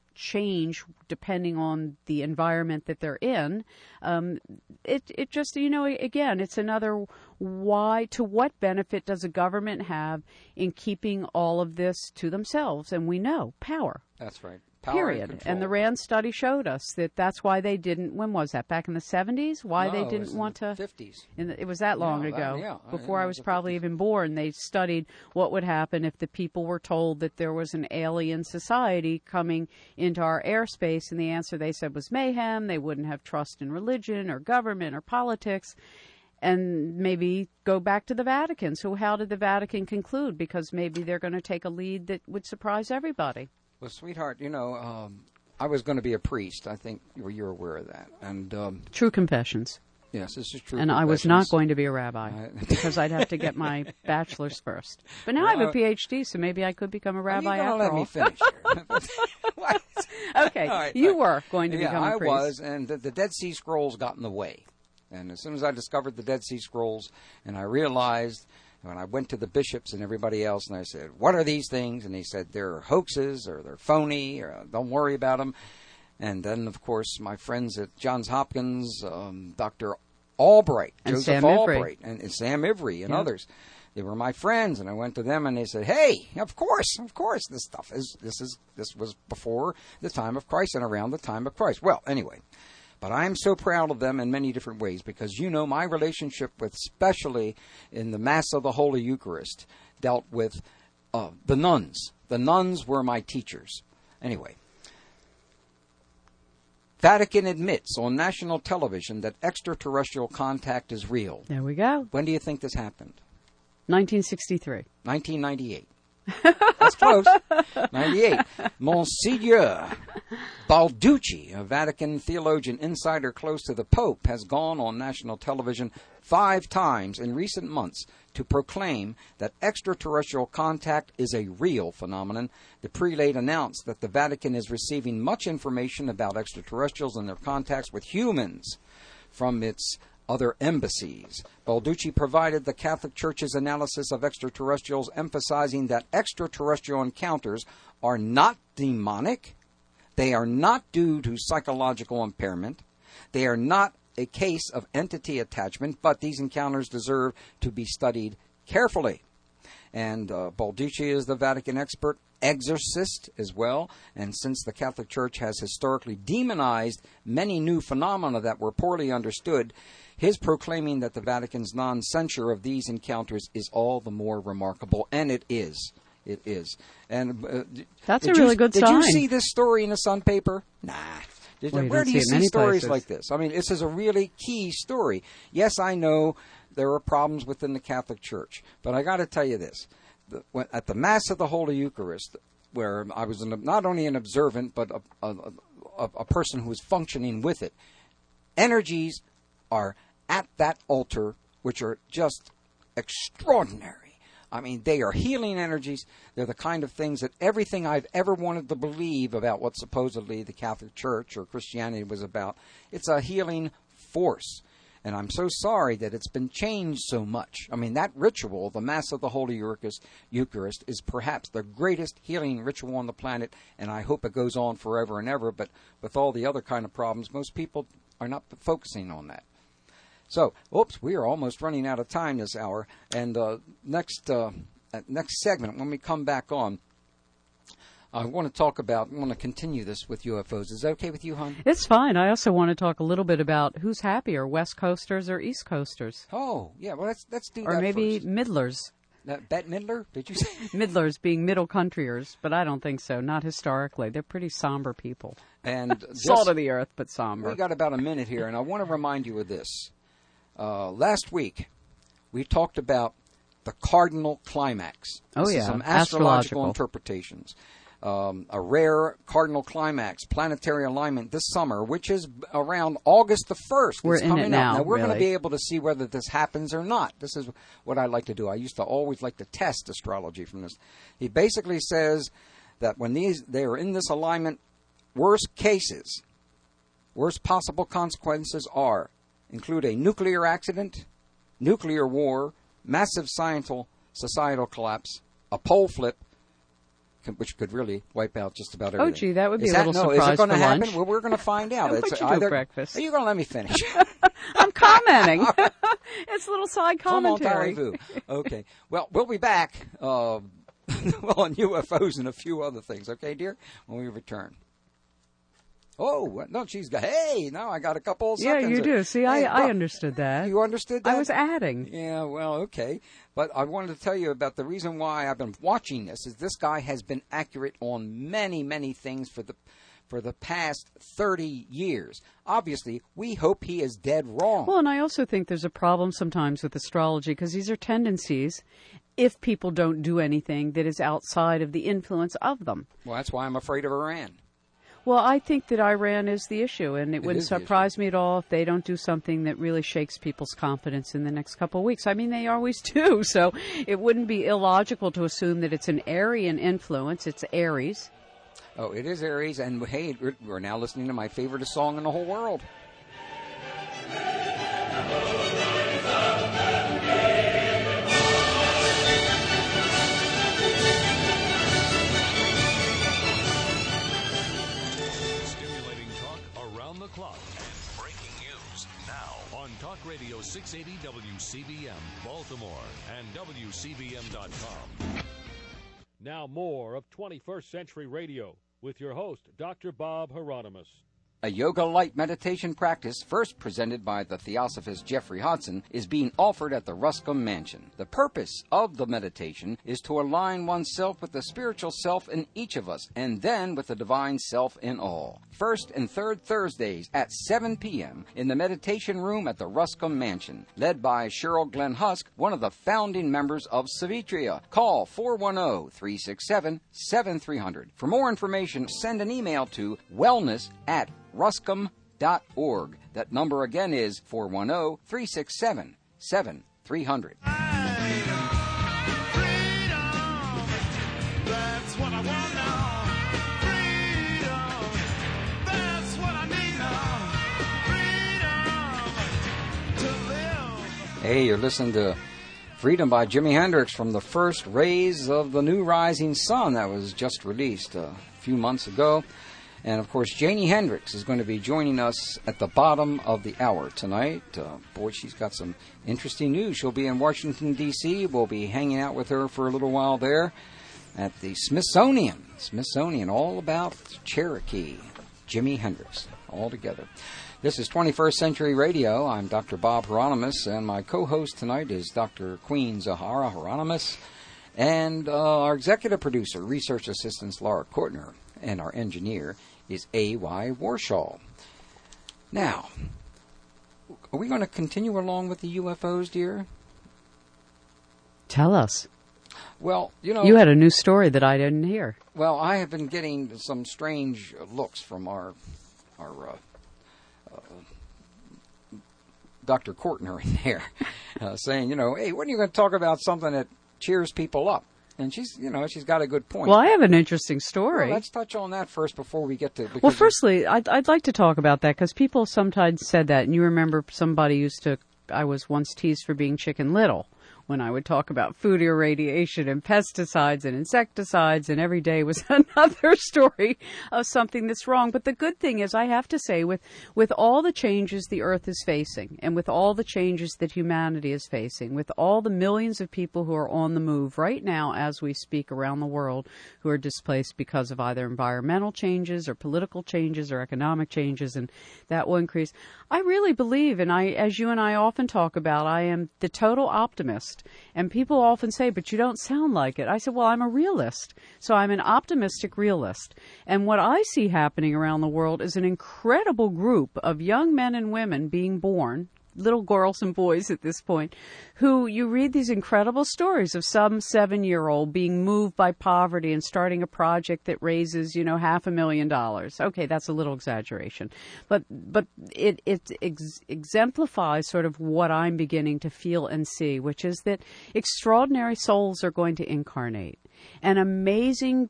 change depending on the environment that they're in. Um, it it just, you know, again, it's another why, to what benefit does a government have in keeping all of this to themselves? And we know power. That's right. Power Period. And, and the RAND study showed us that that's why they didn't, when was that, back in the seventies? Why no, they it didn't was in want the to. fifties. In the, it was that long yeah, ago. That, yeah. Before I, I was probably even born, they studied what would happen if the people were told that there was an alien society coming into our airspace. And the answer they said was mayhem. They wouldn't have trust in religion or government or politics. And maybe go back to the Vatican. So how did the Vatican conclude? Because maybe they're going to take a lead that would surprise everybody. Well, sweetheart, you know, um, I was going to be a priest. I think you're aware of that. And um, True confessions. Yes, this is true. And I was not going to be a rabbi I, because I'd have to get my bachelor's first. But now well, I have a P H D, so maybe I could become a rabbi after all. Let me finish here. Okay, right, you right. were going to yeah, become a priest. I was, and the, the Dead Sea Scrolls got in the way. And as soon as I discovered the Dead Sea Scrolls, and I realized, when I went to the bishops and everybody else, and I said, what are these things? And they said, they're hoaxes, or they're phony, or don't worry about them. And then, of course, my friends at Johns Hopkins, um, Doctor Albright, and Joseph Sam Albright, Ivry. And, and Sam Ivry, and yeah. others. They were my friends, and I went to them, and they said, "Hey, of course, of course, this stuff is this is this was before the time of Christ and around the time of Christ." Well, anyway, but I am so proud of them in many different ways, because you know my relationship with, especially in the Mass of the Holy Eucharist, dealt with uh, the nuns. The nuns were my teachers. Anyway. Vatican admits on national television that extraterrestrial contact is real. There we go. When do you think this happened? nineteen sixty-three. nineteen ninety-eight. That's close. ninety-eight. Monsignor Balducci, a Vatican theologian insider close to the Pope, has gone on national television five times in recent months to proclaim that extraterrestrial contact is a real phenomenon. The prelate announced that the Vatican is receiving much information about extraterrestrials and their contacts with humans from its other embassies. Balducci provided the Catholic Church's analysis of extraterrestrials, emphasizing that extraterrestrial encounters are not demonic, they are not due to psychological impairment, they are not a case of entity attachment, but these encounters deserve to be studied carefully. And uh, Balducci is the Vatican expert exorcist as well, and since the Catholic Church has historically demonized many new phenomena that were poorly understood, his proclaiming that the Vatican's non-censure of these encounters is all the more remarkable, and it is. It is. And uh, That's a really you, good did sign. Did you see this story in the Sun paper? Nah. Did, well, where do see you see stories places. like this? I mean, this is a really key story. Yes, I know there are problems within the Catholic Church, but I got to tell you this. The, when, at the Mass of the Holy Eucharist, where I was an, not only an observant, but a, a, a, a person who was functioning with it, energies are at that altar, which are just extraordinary. I mean, they are healing energies. They're the kind of things that everything I've ever wanted to believe about what supposedly the Catholic Church or Christianity was about, it's a healing force. And I'm so sorry that it's been changed so much. I mean, that ritual, the Mass of the Holy Eucharist, Eucharist, is perhaps the greatest healing ritual on the planet, and I hope it goes on forever and ever. But with all the other kind of problems, most people are not focusing on that. So, oops, we are almost running out of time this hour. And uh, next uh, uh, next segment, when we come back on, I want to talk about, I want to continue this with U F Os. Is that okay with you, hon? It's fine. I also want to talk a little bit about who's happier, West Coasters or East Coasters. Oh, yeah. Well, let's let's do or that Or maybe first. Middlers. Uh, Bette Midler, did you say? Midlers being middle countryers, but I don't think so. Not historically. They're pretty somber people. And Salt of the earth, but somber. We got about a minute here, and I want to remind you of this. Uh, last week, we talked about the cardinal climax. Oh, this yeah. Is some astrological, Astrological interpretations. Um, a rare cardinal climax, planetary alignment this summer, which is around August the first. We're it's in coming it now, up. Now, we're really. going to be able to see whether this happens or not. This is what I like to do. I used to always like to test astrology from this. He basically says that when these they are in this alignment, worst cases, worst possible consequences are, include a nuclear accident, nuclear war, massive societal, societal collapse, a pole flip, which could really wipe out just about everything. Oh, gee, that would be is a that, little no, surprise Is it going to for happen? lunch. Well, we're going to find out. What'd It's you do either, breakfast? Are you going to let me finish? I'm commenting. It's a little side commentary. Okay. Well, we'll be back uh, well, on U F Os and a few other things. Okay, dear? When we return. Oh, no, she's got, hey, now I got a couple of Yeah, seconds. you do. See, Hey, I, I look, understood that. You understood that? I was adding. Yeah, well, okay. But I wanted to tell you about the reason why I've been watching this is this guy has been accurate on many, many things for the for the past thirty years. Obviously, we hope he is dead wrong. Well, and I also think there's a problem sometimes with astrology because these are tendencies if people don't do anything that is outside of the influence of them. Well, that's why I'm afraid of Iran. Well, I think that Iran is the issue, and it, It wouldn't is the surprise me at all if they don't do something that really shakes people's confidence in the next couple of weeks. I mean, they always do, so it wouldn't be illogical to assume that it's an Aryan influence. It's Aries. Oh, it is Aries, and hey, we're, we're now listening to my favorite song in the whole world. Clock and breaking news now on Talk Radio six eighty W C B M Baltimore and W C B M dot com. Now more of twenty-first Century Radio with your host, Doctor Bob Hieronymus. A yoga light meditation practice, first presented by the Theosophist Jeffrey Hodson, is being offered at the Ruscombe Mansion. The purpose of the meditation is to align oneself with the spiritual self in each of us, and then with the divine self in all. First and third Thursdays at seven p.m. in the meditation room at the Ruscombe Mansion, led by Cheryl Glenn Husk, one of the founding members of Savitria. Call four one zero, three six seven, seven three zero zero. For more information, send an email to wellness at ruscombe dot org. That number again is four one zero, three six seven, seven three zero zero. Hey, you're listening to Freedom by Jimi Hendrix from the first rays of the new rising sun that was just released a few months ago. And, of course, Janie Hendrix is going to be joining us at the bottom of the hour tonight. Uh, boy, she's got some interesting news. She'll be in Washington, D C We'll be hanging out with her for a little while there at the Smithsonian. Smithsonian, all about Cherokee. Jimi Hendrix, all together. This is twenty-first Century Radio. I'm Doctor Bob Hieronymus, and my co-host tonight is Doctor Queen Zahara Hieronymus, and uh, our executive producer, research assistant Laura Kortner, and our engineer is A Y Warshaw. Now, are we going to continue along with the U F Os, dear? Tell us. Well, you know... You had a new story that I didn't hear. Well, I have been getting some strange looks from our... our uh, uh, Doctor Kortner in there, uh, saying, you know, hey, when are you going to talk about something that cheers people up? And she's, you know, she's got a good point. Well, I have an interesting story. Well, let's touch on that first before we get to... Well, firstly, I'd, I'd like to talk about that because people sometimes said that. And you remember somebody used to... I was once teased for being Chicken Little when I would talk about food irradiation and pesticides and insecticides, and every day was another story of something that's wrong. But the good thing is, I have to say, with, with all the changes the earth is facing, and with all the changes that humanity is facing, with all the millions of people who are on the move right now as we speak around the world, who are displaced because of either environmental changes or political changes or economic changes, and that will increase. I really believe, and I, as you and I often talk about, I am the total optimist. And people often say, but you don't sound like it. I said, well, I'm a realist. So I'm an optimistic realist. And what I see happening around the world is an incredible group of young men and women being born, little girls and boys at this point, who you read these incredible stories of some seven-year-old being moved by poverty and starting a project that raises, you know, half a million dollars. Okay, that's a little exaggeration. But but it, it ex- exemplifies sort of what I'm beginning to feel and see, which is that extraordinary souls are going to incarnate. And amazing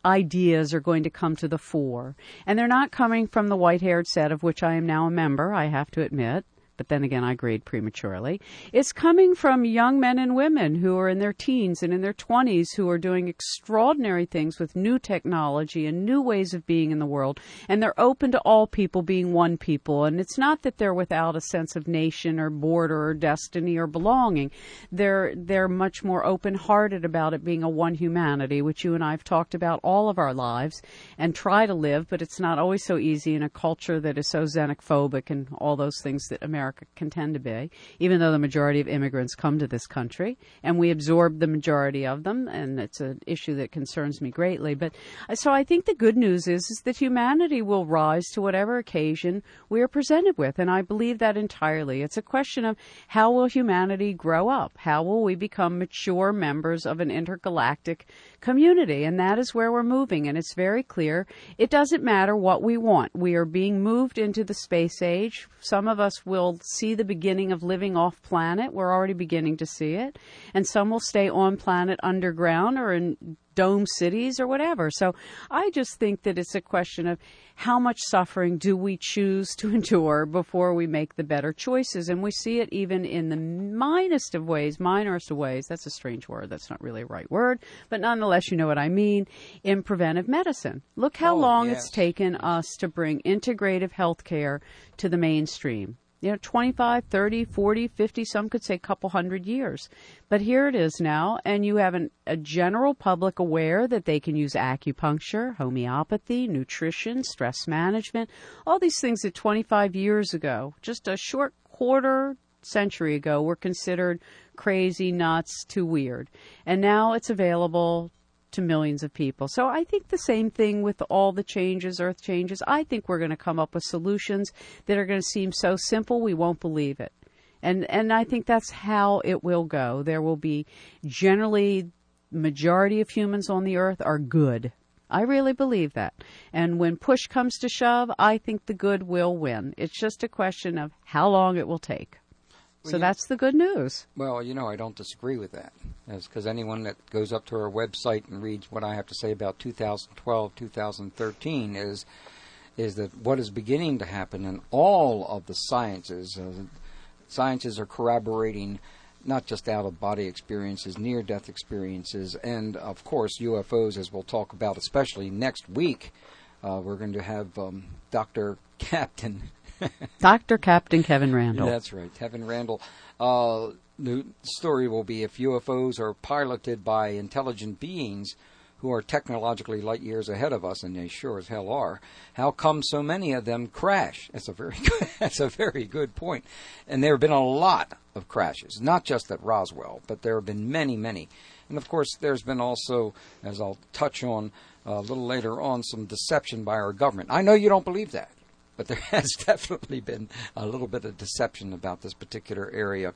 ideas are going to come to the fore. And they're not coming from the white-haired set, of which I am now a member, I have to admit. But then again, I grade prematurely. It's coming from young men and women who are in their teens and in their twenties who are doing extraordinary things with new technology and new ways of being in the world. And they're open to all people being one people. And it's not that they're without a sense of nation or border or destiny or belonging. They're, they're much more open-hearted about it being a one humanity, which you and I have talked about all of our lives and try to live, but it's not always so easy in a culture that is so xenophobic and all those things that America can tend to be, even though the majority of immigrants come to this country, and we absorb the majority of them, and it's an issue that concerns me greatly. But so I think the good news is, is that humanity will rise to whatever occasion we are presented with, and I believe that entirely. It's a question of how will humanity grow up? How will we become mature members of an intergalactic community? And that is where we're moving, and it's very clear. It doesn't matter what we want. We are being moved into the space age. Some of us will see the beginning of living off planet. We're already beginning to see it. And some will stay on planet underground or in dome cities or whatever. So I just think that it's a question of how much suffering do we choose to endure before we make the better choices. And we see it even in the minorest of ways, minorest of ways. That's a strange word. That's not really a right word. But nonetheless, you know what I mean, in preventive medicine. Look how oh, long yes. it's taken us to bring integrative health care to the mainstream. You know, twenty-five, thirty, forty, fifty, some could say a couple hundred years. But here it is now, and you have an, a general public aware that they can use acupuncture, homeopathy, nutrition, stress management, all these things that twenty-five years ago, just a short quarter century ago, were considered crazy, nuts, too weird. And now it's available to millions of people. So I think the same thing with all the changes, earth changes. I think we're going to come up with solutions that are going to seem so simple we won't believe it. And and I think that's how it will go. There will be generally majority of humans on the earth are good. I really believe that. And when push comes to shove, I think the good will win. It's just a question of how long it will take. Well, so you, that's the good news. Well, you know, I don't disagree with that. Because anyone that goes up to our website and reads what I have to say about two thousand twelve, two thousand thirteen is is that what is beginning to happen in all of the sciences, uh, sciences are corroborating not just out-of-body experiences, near-death experiences, and, of course, U F Os, as we'll talk about, especially next week. Uh, we're going to have um, Doctor Captain... Doctor Captain Kevin Randall. That's right, Kevin Randall. Uh, the story will be if U F Os are piloted by intelligent beings who are technologically light years ahead of us, and they sure as hell are, how come so many of them crash? That's a very good, that's a very good point. And there have been a lot of crashes, not just at Roswell, but there have been many, many. And, of course, there's been also, as I'll touch on a little later on, some deception by our government. I know you don't believe that, but there has definitely been a little bit of deception about this particular area.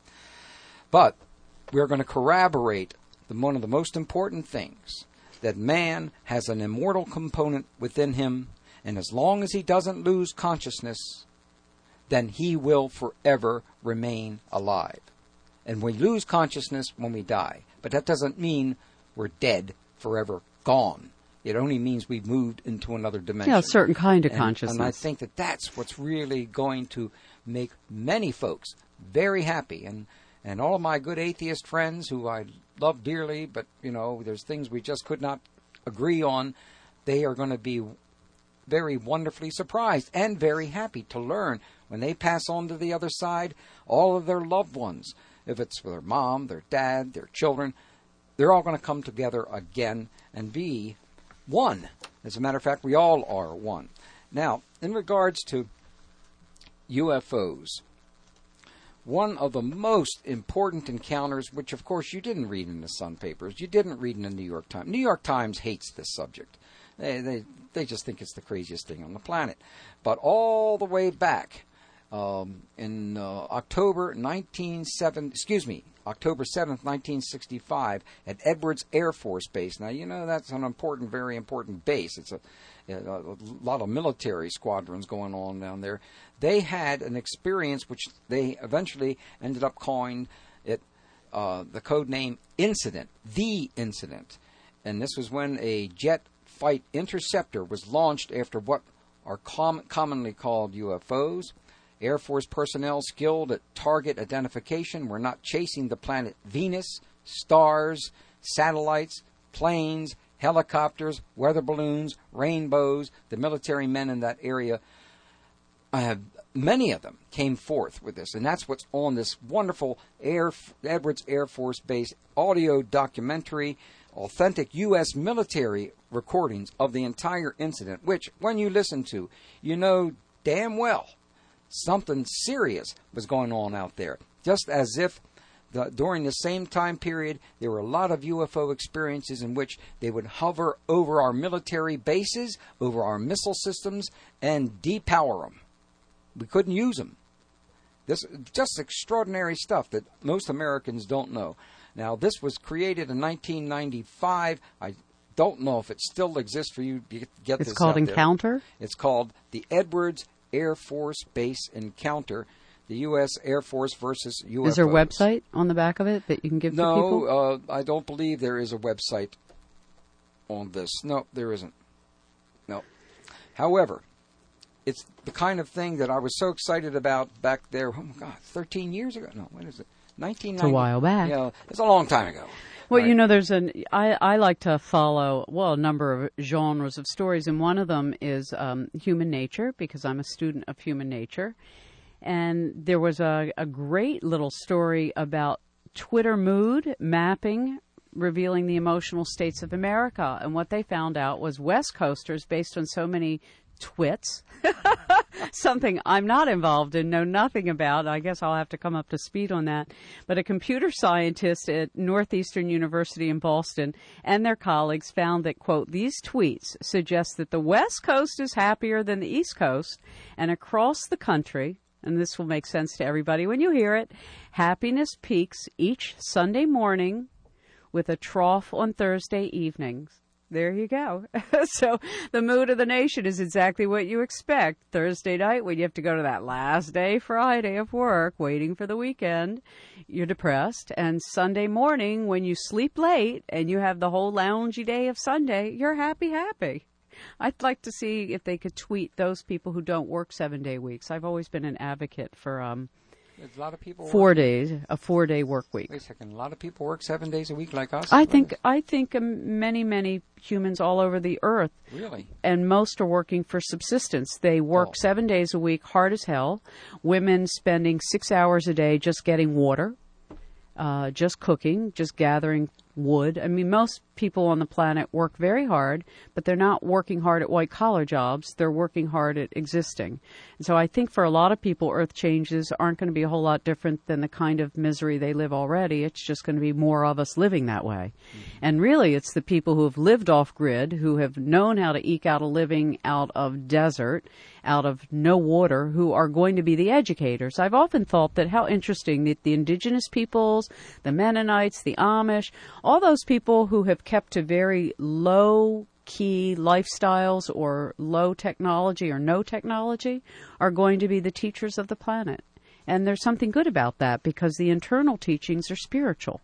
But we're going to corroborate the, one of the most important things, that man has an immortal component within him, and as long as he doesn't lose consciousness, then he will forever remain alive. And we lose consciousness when we die. But that doesn't mean we're dead, forever gone. It only means we've moved into another dimension. Yeah, a certain kind of and, consciousness. And I think that that's what's really going to make many folks very happy. And And all of my good atheist friends who I love dearly, but, you know, there's things we just could not agree on, they are going to be very wonderfully surprised and very happy to learn when they pass on to the other side, all of their loved ones, if it's their mom, their dad, their children, they're all going to come together again and be one. As a matter of fact, we all are one. Now, in regards to U F Os, one of the most important encounters, which of course you didn't read in the Sun papers, you didn't read in the New York Times. New York Times hates this subject. They, they, they just think it's the craziest thing on the planet. But all the way back um, in uh, October nineteen seventy, excuse me, October seventh, nineteen sixty-five, at Edwards Air Force Base. Now, you know, that's an important, very important base. It's a, a lot of military squadrons going on down there. They had an experience which they eventually ended up calling it uh, the code name Incident, the Incident. And this was when a jet fight interceptor was launched after what are com- commonly called U F Os. Air Force personnel skilled at target identification were not chasing the planet Venus, stars, satellites, planes, helicopters, weather balloons, rainbows. The military men in that area, uh, many of them came forth with this. And that's what's on this wonderful Air, Edwards Air Force Base audio documentary, authentic U S military recordings of the entire incident, which, when you listen to, you know damn well something serious was going on out there. Just as if the, during the same time period, there were a lot of U F O experiences in which they would hover over our military bases, over our missile systems, and depower them. We couldn't use them. This just extraordinary stuff that most Americans don't know. Now, this was created in nineteen ninety-five. I don't know if it still exists for you to get it's this It's called out Encounter? There. It's called the Edwards Air Force Base Encounter, the U S Air Force versus U F Os. Is there a website on the back of it that you can give no, to people? No, uh, I don't believe there is a website on this. No, there isn't. No. However, it's the kind of thing that I was so excited about back there, oh my God, thirteen years ago? No, what is it? nineteen ninety. It's a while back. Yeah, it's a long time ago. Well, right. you know, there's an, I, I like to follow, well, a number of genres of stories, and one of them is um, human nature, because I'm a student of human nature. And there was a, a great little story about Twitter mood mapping, revealing the emotional states of America. And what they found out was West Coasters, based on so many twits, something I'm not involved in, know nothing about. I guess I'll have to come up to speed on that. But a computer scientist at Northeastern University in Boston and their colleagues found that, quote, these tweets suggest that the West Coast is happier than the East Coast, and across the country, and this will make sense to everybody when you hear it, happiness peaks each Sunday morning with a trough on Thursday evenings. There you go. So the mood of the nation is exactly what you expect. Thursday night, when you have to go to that last day Friday of work, waiting for the weekend, you're depressed. And Sunday morning, when you sleep late and you have the whole loungy day of Sunday, you're happy, happy. I'd like to see if they could tweet those people who don't work seven-day weeks. I've always been an advocate for um, a lot of people four work. days, a four-day work week. Wait a second. A lot of people work seven days a week like us? I think I think um, many, many humans all over the earth. Really? And most are working for subsistence. They work oh. seven days a week, hard as hell. Women spending six hours a day just getting water, uh, just cooking, just gathering wood. I mean, most people on the planet work very hard, but they're not working hard at white-collar jobs. They're working hard at existing. And so I think for a lot of people, earth changes aren't going to be a whole lot different than the kind of misery they live already. It's just going to be more of us living that way. Mm-hmm. And really, it's the people who have lived off-grid, who have known how to eke out a living out of desert, out of no water, who are going to be the educators. I've often thought that how interesting that the indigenous peoples, the Mennonites, the Amish, all those people who have kept to very low-key lifestyles or low technology or no technology are going to be the teachers of the planet. And there's something good about that because the internal teachings are spiritual.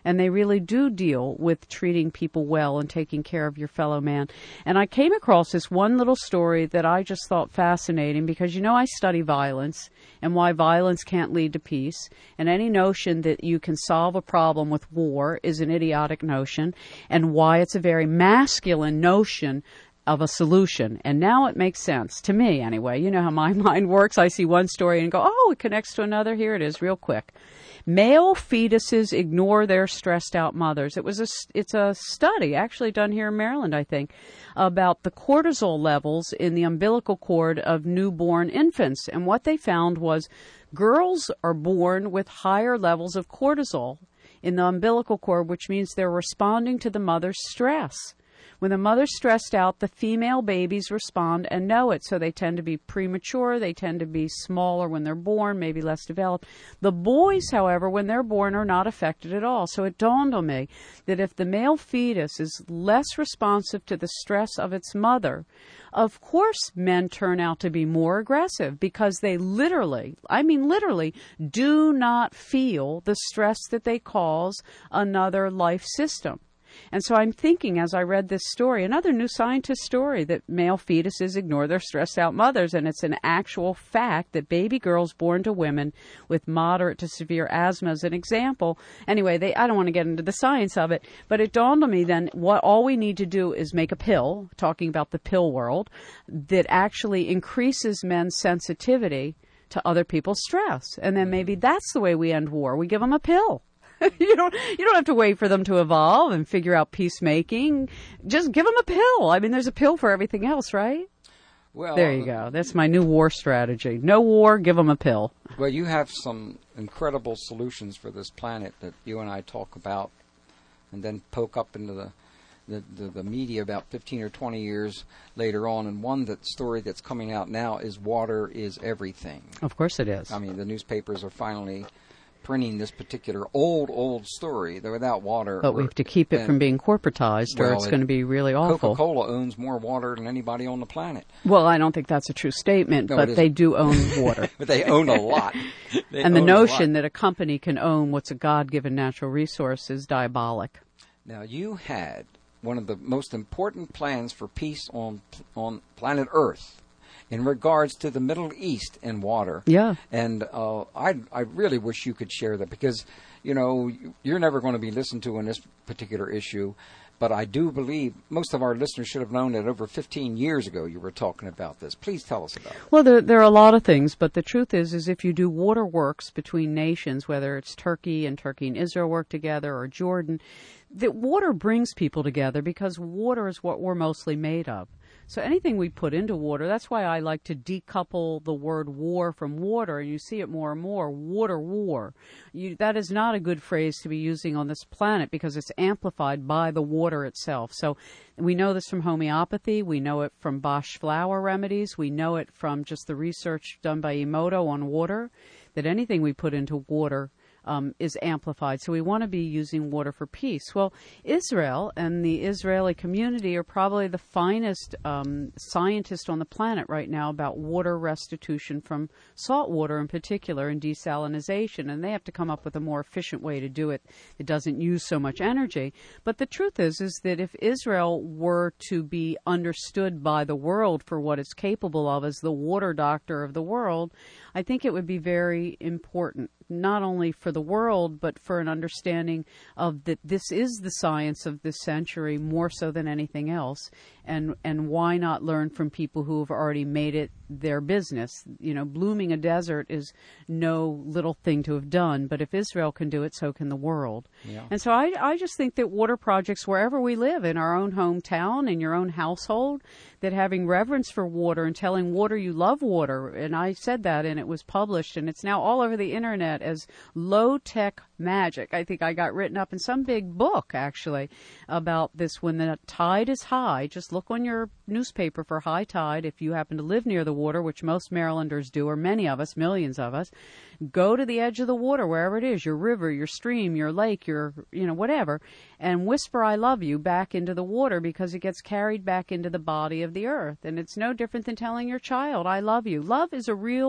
And they really do deal with treating people well and taking care of your fellow man. And I came across this one little story that I just thought fascinating because, you know, I study violence and why violence can't lead to peace. And any notion that you can solve a problem with war is an idiotic notion, and why it's a very masculine notion of a solution. And now it makes sense to me anyway. You know how my mind works. I see one story and go, oh, it connects to another. Here it is real quick. Male fetuses ignore their stressed out mothers. It was a, it's a study actually done here in Maryland, I think, about the cortisol levels in the umbilical cord of newborn infants. And what they found was girls are born with higher levels of cortisol in the umbilical cord, which means they're responding to the mother's stress. When the mother's stressed out, the female babies respond and know it. So they tend to be premature. They tend to be smaller when they're born, maybe less developed. The boys, however, when they're born, are not affected at all. So it dawned on me that if the male fetus is less responsive to the stress of its mother, of course men turn out to be more aggressive because they literally, I mean literally, do not feel the stress that they cause another life system. And so I'm thinking, as I read this story, another New Scientist story, that male fetuses ignore their stressed out mothers. And it's an actual fact that baby girls born to women with moderate to severe asthma, as an example. Anyway, they, I don't want to get into the science of it, but it dawned on me then what all we need to do is make a pill, talking about the pill world, that actually increases men's sensitivity to other people's stress. And then maybe that's the way we end war. We give them a pill. you don't you don't have to wait for them to evolve and figure out peacemaking. Just give them a pill. I mean, there's a pill for everything else, right? Well, there you go. That's my new war strategy. No war, give them a pill. Well, you have some incredible solutions for this planet that you and I talk about and then poke up into the the, the, the media about fifteen or twenty years later on. And one that story that's coming out now is water is everything. Of course it is. I mean, the newspapers are finally printing this particular old, old story that without water... But we have to keep it from being corporatized, or well, it's going to be really awful. Coca-Cola owns more water than anybody on the planet. Well, I don't think that's a true statement, no, but they do own water. But they own a lot. They and the own notion that a company can own what's a God-given natural resource is diabolic. Now, you had one of the most important plans for peace on on planet Earth in regards to the Middle East and water. Yeah. And uh, I I really wish you could share that because, you know, you're never going to be listened to on this particular issue. But I do believe most of our listeners should have known that over fifteen years ago you were talking about this. Please tell us about it. Well, there, there are a lot of things, but the truth is, is if you do water works between nations, whether it's Turkey and Turkey and Israel work together or Jordan, that water brings people together because water is what we're mostly made of. So anything we put into water, that's why I like to decouple the word war from water, and you see it more and more, water war. You, that is not a good phrase to be using on this planet because it's amplified by the water itself. So we know this from homeopathy. We know it from Bosch flower remedies. We know it from just the research done by Emoto on water, that anything we put into water Um, is amplified. So we want to be using water for peace. Well, Israel and the Israeli community are probably the finest um, scientists on the planet right now about water restitution from salt water in particular and desalinization. And they have to come up with a more efficient way to do it that doesn't use so much energy. But the truth is, is that if Israel were to be understood by the world for what it's capable of as the water doctor of the world, I think it would be very important, not only for the world, but for an understanding of that this is the science of this century more so than anything else. And and why not learn from people who have already made it their business? You know, blooming a desert is no little thing to have done, but if Israel can do it, so can the world. Yeah. And so I, I just think that water projects, wherever we live, in our own hometown, in your own household, that having reverence for water and telling water you love water, and I said that and it was published, and it's now all over the internet as low-tech magic. I think I got written up in some big book, actually, about this. When the tide is high, just look on your newspaper for high tide. If you happen to live near the water, which most Marylanders do, or many of us, millions of us, go to the edge of the water, wherever it is, your river, your stream, your lake, your, you know, whatever, and whisper I love you back into the water, because it gets carried back into the body of the earth. And it's no different than telling your child I love you. Love is a real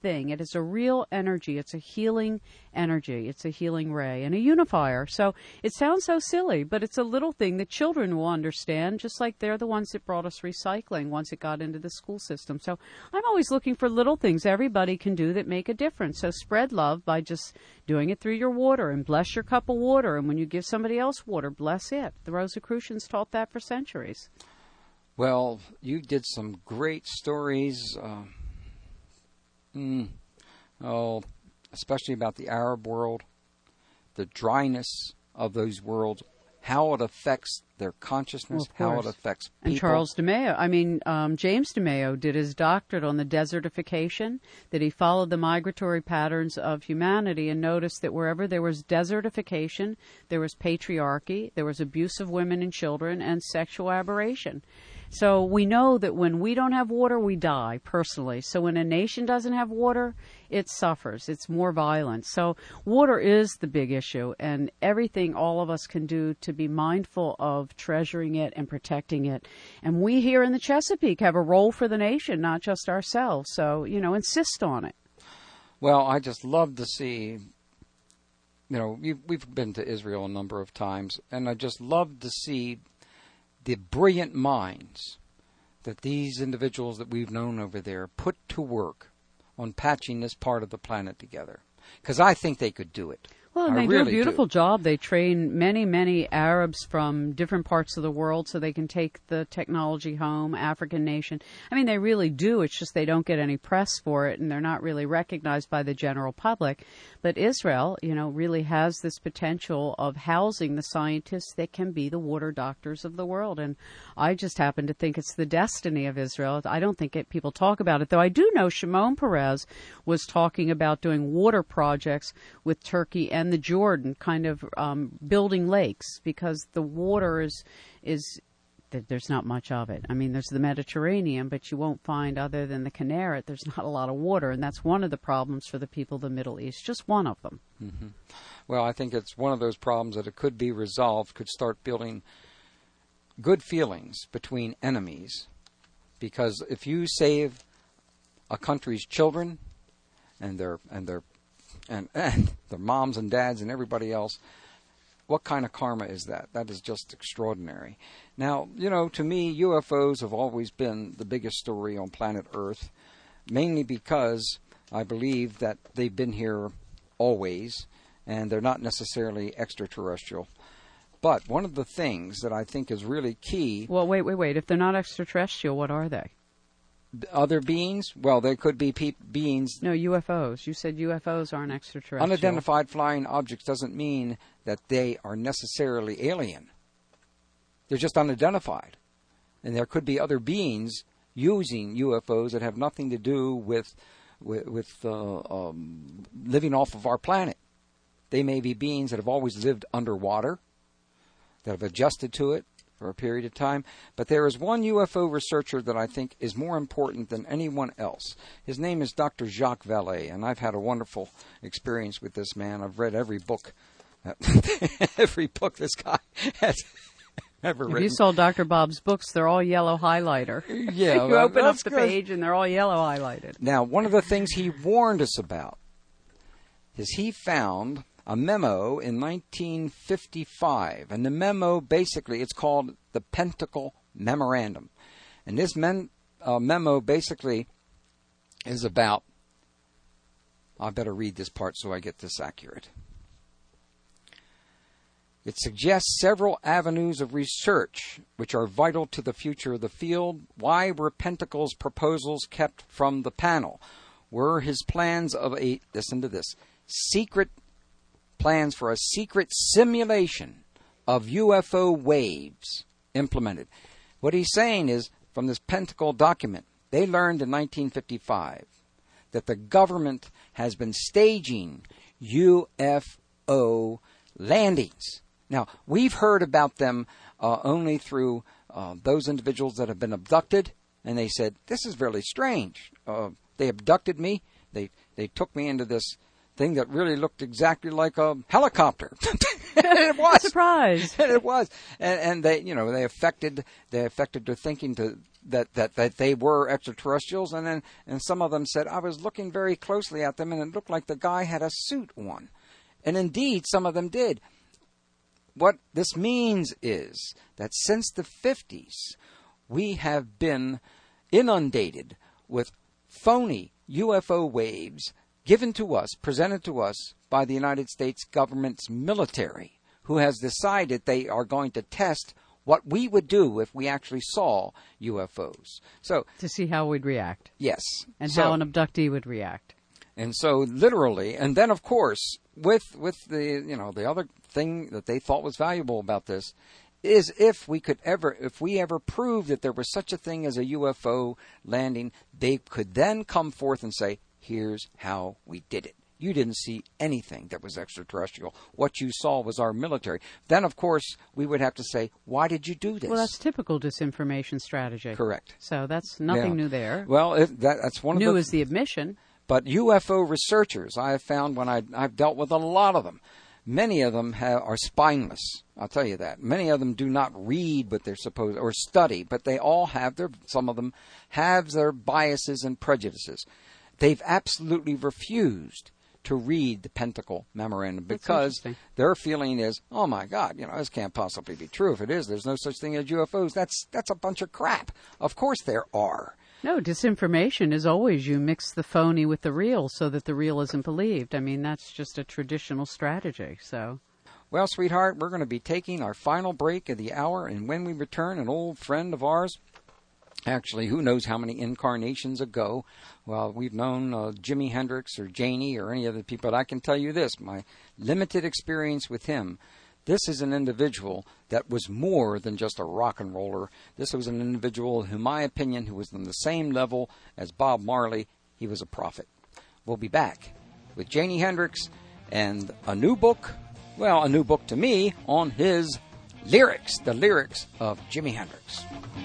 thing. It is a real energy. It's a healing energy. It's a healing ray and a unifier. So it sounds so silly, but it's a little thing that children will understand, just like they're the ones that brought us recycling once it got into the school system. So I'm always looking for little things everybody can do that make a difference. So spread love by just doing it through your water, and bless your cup of water. And when you give somebody else water, bless it. The Rosicrucians taught that for centuries. Well, you did some great stories, uh, mm, oh, especially about the Arab world, the dryness of those worlds, how it affects their consciousness, well, how it affects people. And Charles DeMeo, I mean, um, James DeMeo did his doctorate on the desertification, that he followed the migratory patterns of humanity and noticed that wherever there was desertification, there was patriarchy, there was abuse of women and children, and sexual aberration. So we know that when we don't have water, we die, personally. So when a nation doesn't have water, it suffers. It's more violent. So water is the big issue, and everything all of us can do to be mindful of treasuring it and protecting it. And we here in the Chesapeake have a role for the nation, not just ourselves. So, you know, insist on it. Well, I just love to see, you know, we've, we've been to Israel a number of times, and I just love to see the brilliant minds that these individuals that we've known over there put to work on patching this part of the planet together. Because I think they could do it. Well, and I they really do a beautiful do. job. They train many, many Arabs from different parts of the world so they can take the technology home, African nation. I mean, they really do. It's just they don't get any press for it, and they're not really recognized by the general public. But Israel, you know, really has this potential of housing the scientists that can be the water doctors of the world. And I just happen to think it's the destiny of Israel. I don't think it, people talk about it, though. I do know Shimon Peres was talking about doing water projects with Turkey and the Jordan, kind of um, building lakes, because the water is is there's not much of it. I mean, there's the Mediterranean, but you won't find, other than the Kinneret, there's not a lot of water, and that's one of the problems for the people of the Middle East, just one of them. Mm-hmm. Well, I think it's one of those problems that it could be resolved, could start building good feelings between enemies, because if you save a country's children and their and their And, and their moms and dads and everybody else, what kind of karma is that? That is just extraordinary. Now, you know, to me, U F Os have always been the biggest story on planet Earth, mainly because I believe that they've been here always, and they're not necessarily extraterrestrial. But one of the things that I think is really key... Well, wait, wait, wait. If they're not extraterrestrial, what are they? Other beings? Well, there could be pe- beings... No, U F Os. You said U F Os aren't extraterrestrial. Unidentified flying objects doesn't mean that they are necessarily alien. They're just unidentified. And there could be other beings using U F Os that have nothing to do with, with, with uh, um, living off of our planet. They may be beings that have always lived underwater, that have adjusted to it for a period of time. But there is one U F O researcher that I think is more important than anyone else. His name is Doctor Jacques Vallée, and I've had a wonderful experience with this man. I've read every book, every book this guy has ever if written. You saw Doctor Bob's books, they're all yellow highlighter. Yeah, you well, open up the good. page and they're all yellow highlighted. Now, one of the things he warned us about is he found a memo in nineteen fifty-five, and the memo basically, it's called the Pentacle Memorandum. And this men, uh, memo basically is about, I better read this part so I get this accurate. It suggests several avenues of research which are vital to the future of the field. Why were Pentacle's proposals kept from the panel? Were his plans of a, listen to this, secret plans for a secret simulation of U F O waves implemented? What he's saying is, from this Pentacle document, they learned in nineteen fifty-five that the government has been staging U F O landings. Now, we've heard about them uh, only through uh, those individuals that have been abducted, and they said, this is really strange. Uh, they abducted me. They they took me into this thing that really looked exactly like a helicopter. And it was. Surprise. And it was. And, and they, you know, they affected, they affected their thinking to, that, that, that they were extraterrestrials. And then, and some of them said, I was looking very closely at them and it looked like the guy had a suit on. And indeed, some of them did. What this means is that since the fifties, we have been inundated with phony U F O waves given to us, presented to us by the United States government's military, who has decided they are going to test what we would do if we actually saw U F Os. So to see how we'd react. Yes. And so, how an abductee would react. And so literally, and then of course, with with the, you know, the other thing that they thought was valuable about this is if we could ever, if we ever proved that there was such a thing as a U F O landing, they could then come forth and say, here's how we did it. You didn't see anything that was extraterrestrial. What you saw was our military. Then, of course, we would have to say, why did you do this? Well, that's typical disinformation strategy. Correct. So that's nothing yeah. new there. Well, if that, that's one new of the... New is the admission. But U F O researchers, I have found when I, I've dealt with a lot of them, many of them have, are spineless. I'll tell you that. Many of them do not read what they're supposed or study, but they all have their, some of them have their biases and prejudices. They've absolutely refused to read the Pentacle Memorandum because their feeling is, oh my God, you know, this can't possibly be true. If it is, there's no such thing as U F Os. That's that's a bunch of crap. Of course there are. No, disinformation is always you mix the phony with the real so that the real isn't believed. I mean, that's just a traditional strategy. So, well, sweetheart, we're going to be taking our final break of the hour, and when we return, an old friend of ours, actually, who knows how many incarnations ago, well, we've known uh, Jimi Hendrix or Janie or any other people, but I can tell you this, my limited experience with him, this is an individual that was more than just a rock and roller. This was an individual, in my opinion, who was on the same level as Bob Marley. He was a prophet. We'll be back with Janie Hendrix and a new book, well, a new book to me, on his lyrics, the lyrics of Jimi Hendrix.